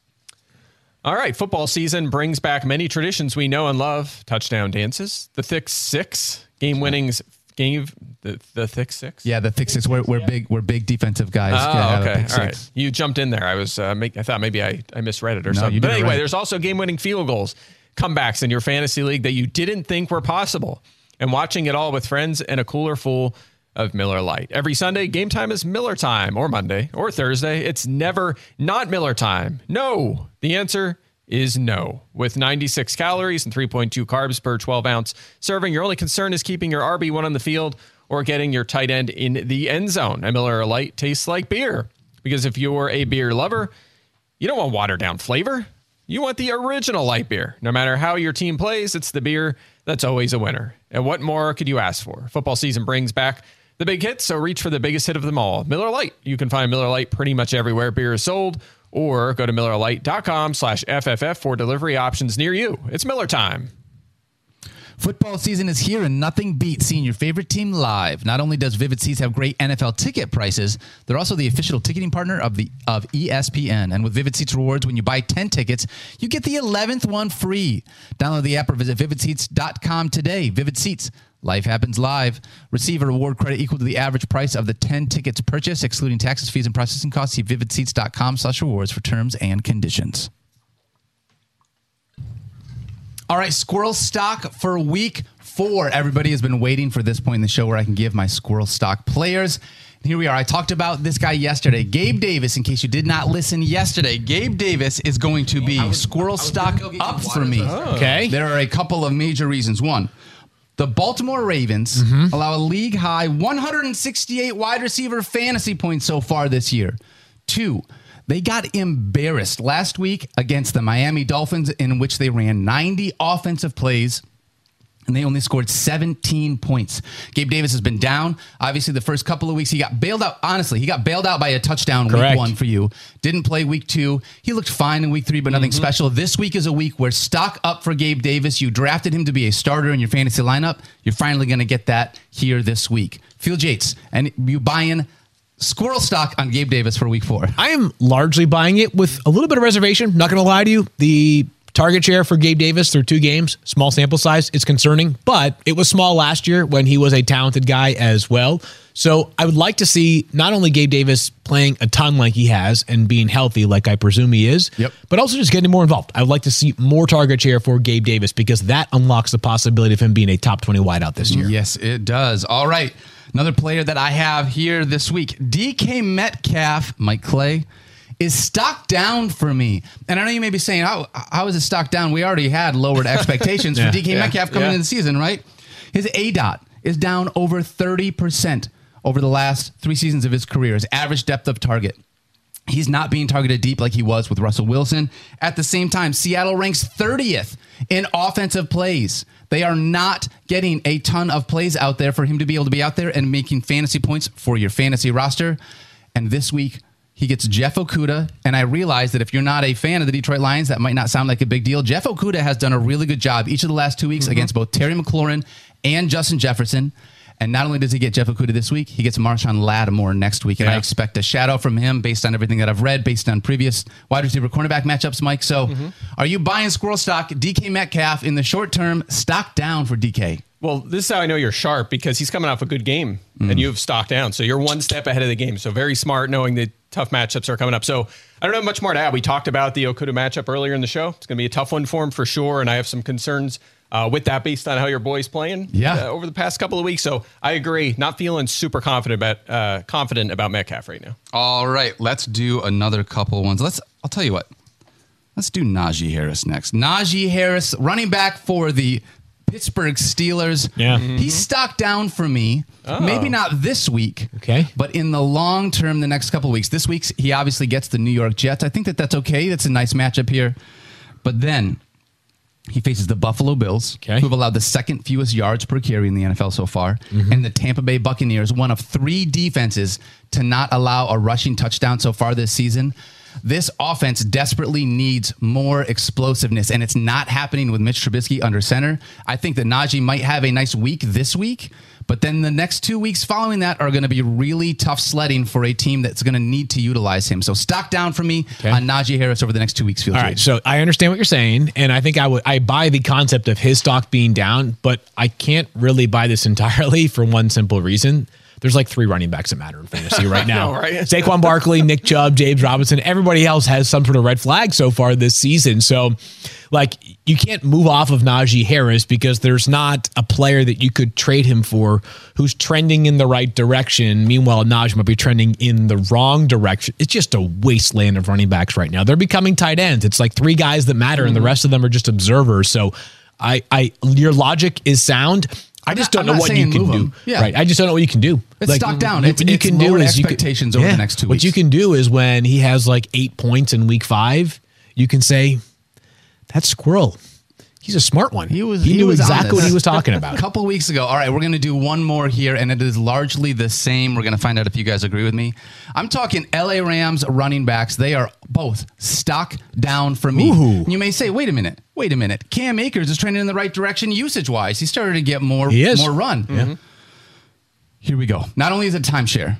All right. Football season brings back many traditions we know and love. Touchdown dances, the thick 6, game winnings, the thick 6. Yeah, the thick 6. We're big defensive guys. Oh, okay. All right. You jumped in there. I was. I thought maybe I misread it or something. But anyway, there's also game-winning field goals, comebacks in your fantasy league that you didn't think were possible. And watching it all with friends and a cooler full of Miller Lite. Every Sunday, game time is Miller time, or Monday, or Thursday. It's never not Miller time. No. The answer is no. With 96 calories and 3.2 carbs per 12-ounce serving, your only concern is keeping your RB1 on the field or getting your tight end in the end zone. A Miller Lite tastes like beer. Because if you're a beer lover, you don't want watered-down flavor. You want the original light beer. No matter how your team plays, it's the beer that's always a winner. And what more could you ask for? Football season brings back the big hits, so reach for the biggest hit of them all, Miller Lite. You can find Miller Lite pretty much everywhere beer is sold, or go to MillerLite.com/FFF for delivery options near you. It's Miller time. Football season is here, and nothing beats seeing your favorite team live. Not only does Vivid Seats have great NFL ticket prices, they're also the official ticketing partner of ESPN. And with Vivid Seats rewards, when you buy 10 tickets, you get the 11th one free. Download the app or visit vividseats.com today. Vivid Seats. Life happens live. Receive a reward credit equal to the average price of the 10 tickets purchased, excluding taxes, fees, and processing costs. See vividseats.com/rewards for terms and conditions. All right, Squirrel Stock for week 4. Everybody has been waiting for this point in the show where I can give my Squirrel Stock players. And here we are. I talked about this guy yesterday, Gabe Davis, in case you did not listen yesterday. Gabe Davis is going to be Squirrel Stock up for me. Okay. There are a couple of major reasons. One, the Baltimore Ravens allow a league-high 168 wide receiver fantasy points so far this year. 2, they got embarrassed last week against the Miami Dolphins, in which they ran 90 offensive plays, and they only scored 17 points. Gabe Davis has been down. Obviously, the first couple of weeks, he got bailed out. Honestly, he got bailed out by a touchdown week 1 for you. Didn't play week 2. He looked fine in week 3, but nothing special. This week is a week where stock up for Gabe Davis. You drafted him to be a starter in your fantasy lineup. You're finally going to get that here this week. Field Yates, and you buying Squirrel Stock on Gabe Davis for week 4. I am largely buying it with a little bit of reservation. Not going to lie to you. The target share for Gabe Davis through 2 games, small sample size, it's concerning, but it was small last year when he was a talented guy as well. So I would like to see not only Gabe Davis playing a ton like he has and being healthy like I presume he is, but also just getting more involved. I would like to see more target share for Gabe Davis because that unlocks the possibility of him being a top 20 wideout this year. Yes, it does. All right. Another player that I have here this week, DK Metcalf, Mike Clay, is stock down for me. And I know you may be saying, how is it stock down? We already had lowered expectations for DK Metcalf coming into the season, right? His ADOT is down over 30% over the last 3 seasons of his career, his average depth of target. He's not being targeted deep like he was with Russell Wilson. At the same time, Seattle ranks 30th in offensive plays. They are not getting a ton of plays out there for him to be able to be out there and making fantasy points for your fantasy roster. And this week, he gets Jeff Okudah. And I realize that if you're not a fan of the Detroit Lions, that might not sound like a big deal. Jeff Okudah has done a really good job each of the last 2 weeks against both Terry McLaurin and Justin Jefferson. And not only does he get Jeff Okudah this week, he gets Marshawn Lattimore next week. And I expect a shout out from him based on everything that I've read, based on previous wide receiver cornerback matchups, Mike. So are you buying Squirrel Stock? DK Metcalf in the short term, stock down for DK. Well, this is how I know you're sharp, because he's coming off a good game and you have stock down. So you're one step ahead of the game. So very smart, knowing that tough matchups are coming up. So I don't have much more to add. We talked about the Okudah matchup earlier in the show. It's going to be a tough one for him for sure. And I have some concerns with that based on how your boy's playing over the past couple of weeks. So I agree. Not feeling super confident about Metcalf right now. All right. Let's do another couple ones. I'll tell you what. Let's do Najee Harris next. Najee Harris, running back for the Pittsburgh Steelers. Yeah. He's stock down for me. Maybe not this week, Okay. but in the long term, the next couple of weeks. This week, he obviously gets the New York Jets. I think that's okay. That's a nice matchup here. But then he faces the Buffalo Bills, who have allowed the second fewest yards per carry in the NFL so far, and the Tampa Bay Buccaneers, one of 3 defenses to not allow a rushing touchdown so far this season. This offense desperately needs more explosiveness, and it's not happening with Mitch Trubisky under center. I think that Najee might have a nice week this week, but then the next 2 weeks following that are going to be really tough sledding for a team that's going to need to utilize him. So stock down for me on Najee Harris over the next 2 weeks. All right, so I understand what you're saying, and I think I buy the concept of his stock being down, but I can't really buy this entirely for one simple reason. There's like 3 running backs that matter in fantasy right now. know, right? Saquon Barkley, Nick Chubb, James Robinson. Everybody else has some sort of red flag so far this season. So, like, you can't move off of Najee Harris because there's not a player that you could trade him for who's trending in the right direction. Meanwhile, Najee might be trending in the wrong direction. It's just a wasteland of running backs right now. They're becoming tight ends. It's like 3 guys that matter, and the rest of them are just observers. So, your logic is sound. I just don't know what you can do. Yeah. Right. I just don't know what you can do. It's stock down. What you can do is expectations over the next 2 weeks. What you can do is when he has like 8 points in week 5, you can say, that squirrel, he's a smart one. He knew exactly what he was talking about. A couple weeks ago. All right, we're going to do one more here, and it is largely the same. We're going to find out if you guys agree with me. I'm talking LA Rams running backs. They are both stock down for me. Ooh. You may say, wait a minute. Cam Akers is trending in the right direction usage-wise. He started to get more run. Yeah. Here we go. Not only is it a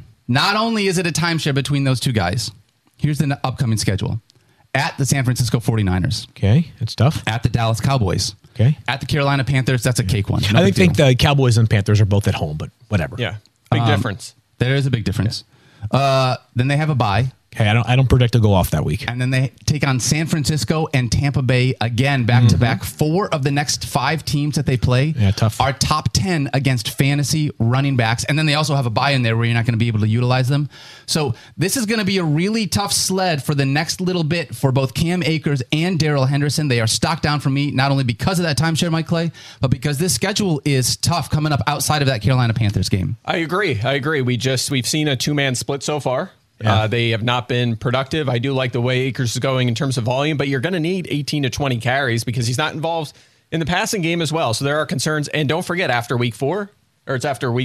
timeshare between those 2 guys, here's the upcoming schedule. At the San Francisco 49ers. Okay, that's tough. At the Dallas Cowboys. Okay. At the Carolina Panthers. That's a cake one. I think the Cowboys and Panthers are both at home, but whatever. Yeah, big difference. There is a big difference. Then they have a bye. Okay, I don't predict to go off that week. And then they take on San Francisco and Tampa Bay again, back to back. 4 of the next 5 teams that they play are top 10 against fantasy running backs. And then they also have a bye in there where you're not going to be able to utilize them. So this is going to be a really tough sled for the next little bit for both Cam Akers and Darrell Henderson. They are stock down for me, not only because of that timeshare, Mike Clay, but because this schedule is tough coming up outside of that Carolina Panthers game. I agree. We've seen a 2-man split so far. Yeah. They have not been productive. I do like the way Akers is going in terms of volume, but you're going to need 18 to 20 carries because he's not involved in the passing game as well. So there are concerns. And don't forget, after week 4, right?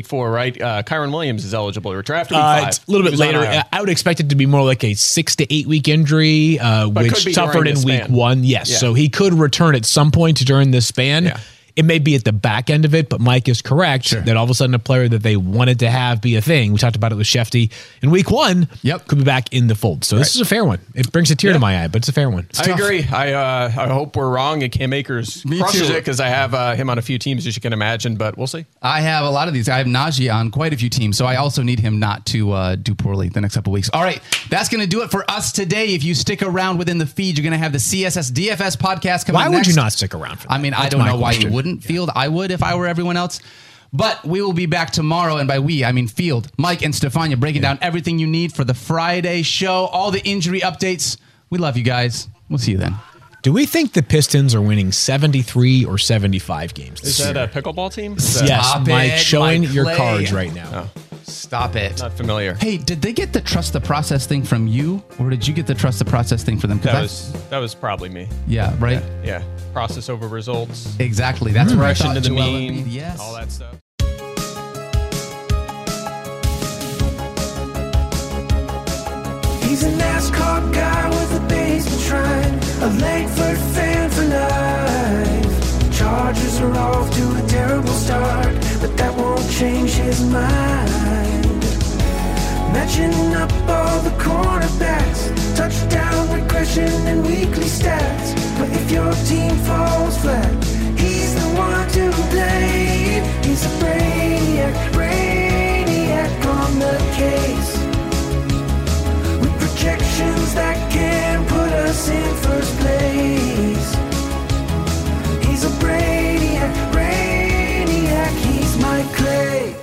Kyron Williams is eligible to return after week 5. It's a little bit later. I would expect it to be more like a 6 to 8 week injury, which suffered in week 1. Yes. Yeah. So he could return at some point during this span. Yeah. It may be at the back end of it, but Mike is correct that all of a sudden a player that they wanted to have be a thing. We talked about it with Shefty in week 1. Could be back in the fold. So this is a fair one. It brings a tear to my eye, but it's a fair one. I agree. I hope we're wrong and Cam Akers crushes it because I have him on a few teams, as you can imagine, but we'll see. I have a lot of these. I have Najee on quite a few teams, so I also need him not to do poorly the next couple of weeks. All right, that's going to do it for us today. If you stick around within the feed, you're going to have the CSS DFS podcast coming next. Why would you not stick around for that? I mean, I don't know why you wouldn't. Field, I would if I were everyone else. But we will be back tomorrow, and by we, I mean Field, Mike, and Stefania breaking down everything you need for the Friday show, all the injury updates. We love you guys. We'll see you then. Do we think the Pistons are winning 73 or 75 games this year? Is that a pickleball team? Yes, Mike, showing your cards right now. Oh. Stop it. Not familiar. Hey, did they get the trust the process thing from you, or did you get the trust the process thing for them? That was probably me. Yeah, right? Yeah. Process over results. Exactly. That's where I thought to the Joel mean. Embiid, yes. All that stuff. He's a NASCAR guy with a basement shrine, a Langford fan for life. Chargers are off to a terrible start, but that won't change his mind. Matching up all the cornerbacks, touchdown regression and weekly stats. But if your team falls flat, he's the one to blame. He's a brainiac on the case, with projections that can put us in first place. He's a brainiac, he's Mike Clay.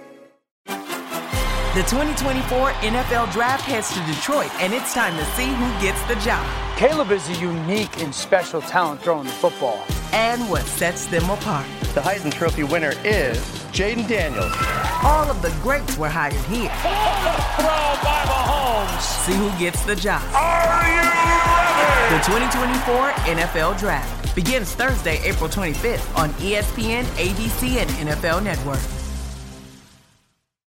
The 2024 NFL Draft heads to Detroit, and it's time to see who gets the job. Caleb is a unique and special talent throwing the football. and what sets them apart. The Heisman Trophy winner is Jaden Daniels. All of the greats were hired here. Throw by Mahomes. See who gets the job. Are you ready? The 2024 NFL Draft begins Thursday, April 25th on ESPN, ABC, and NFL Network.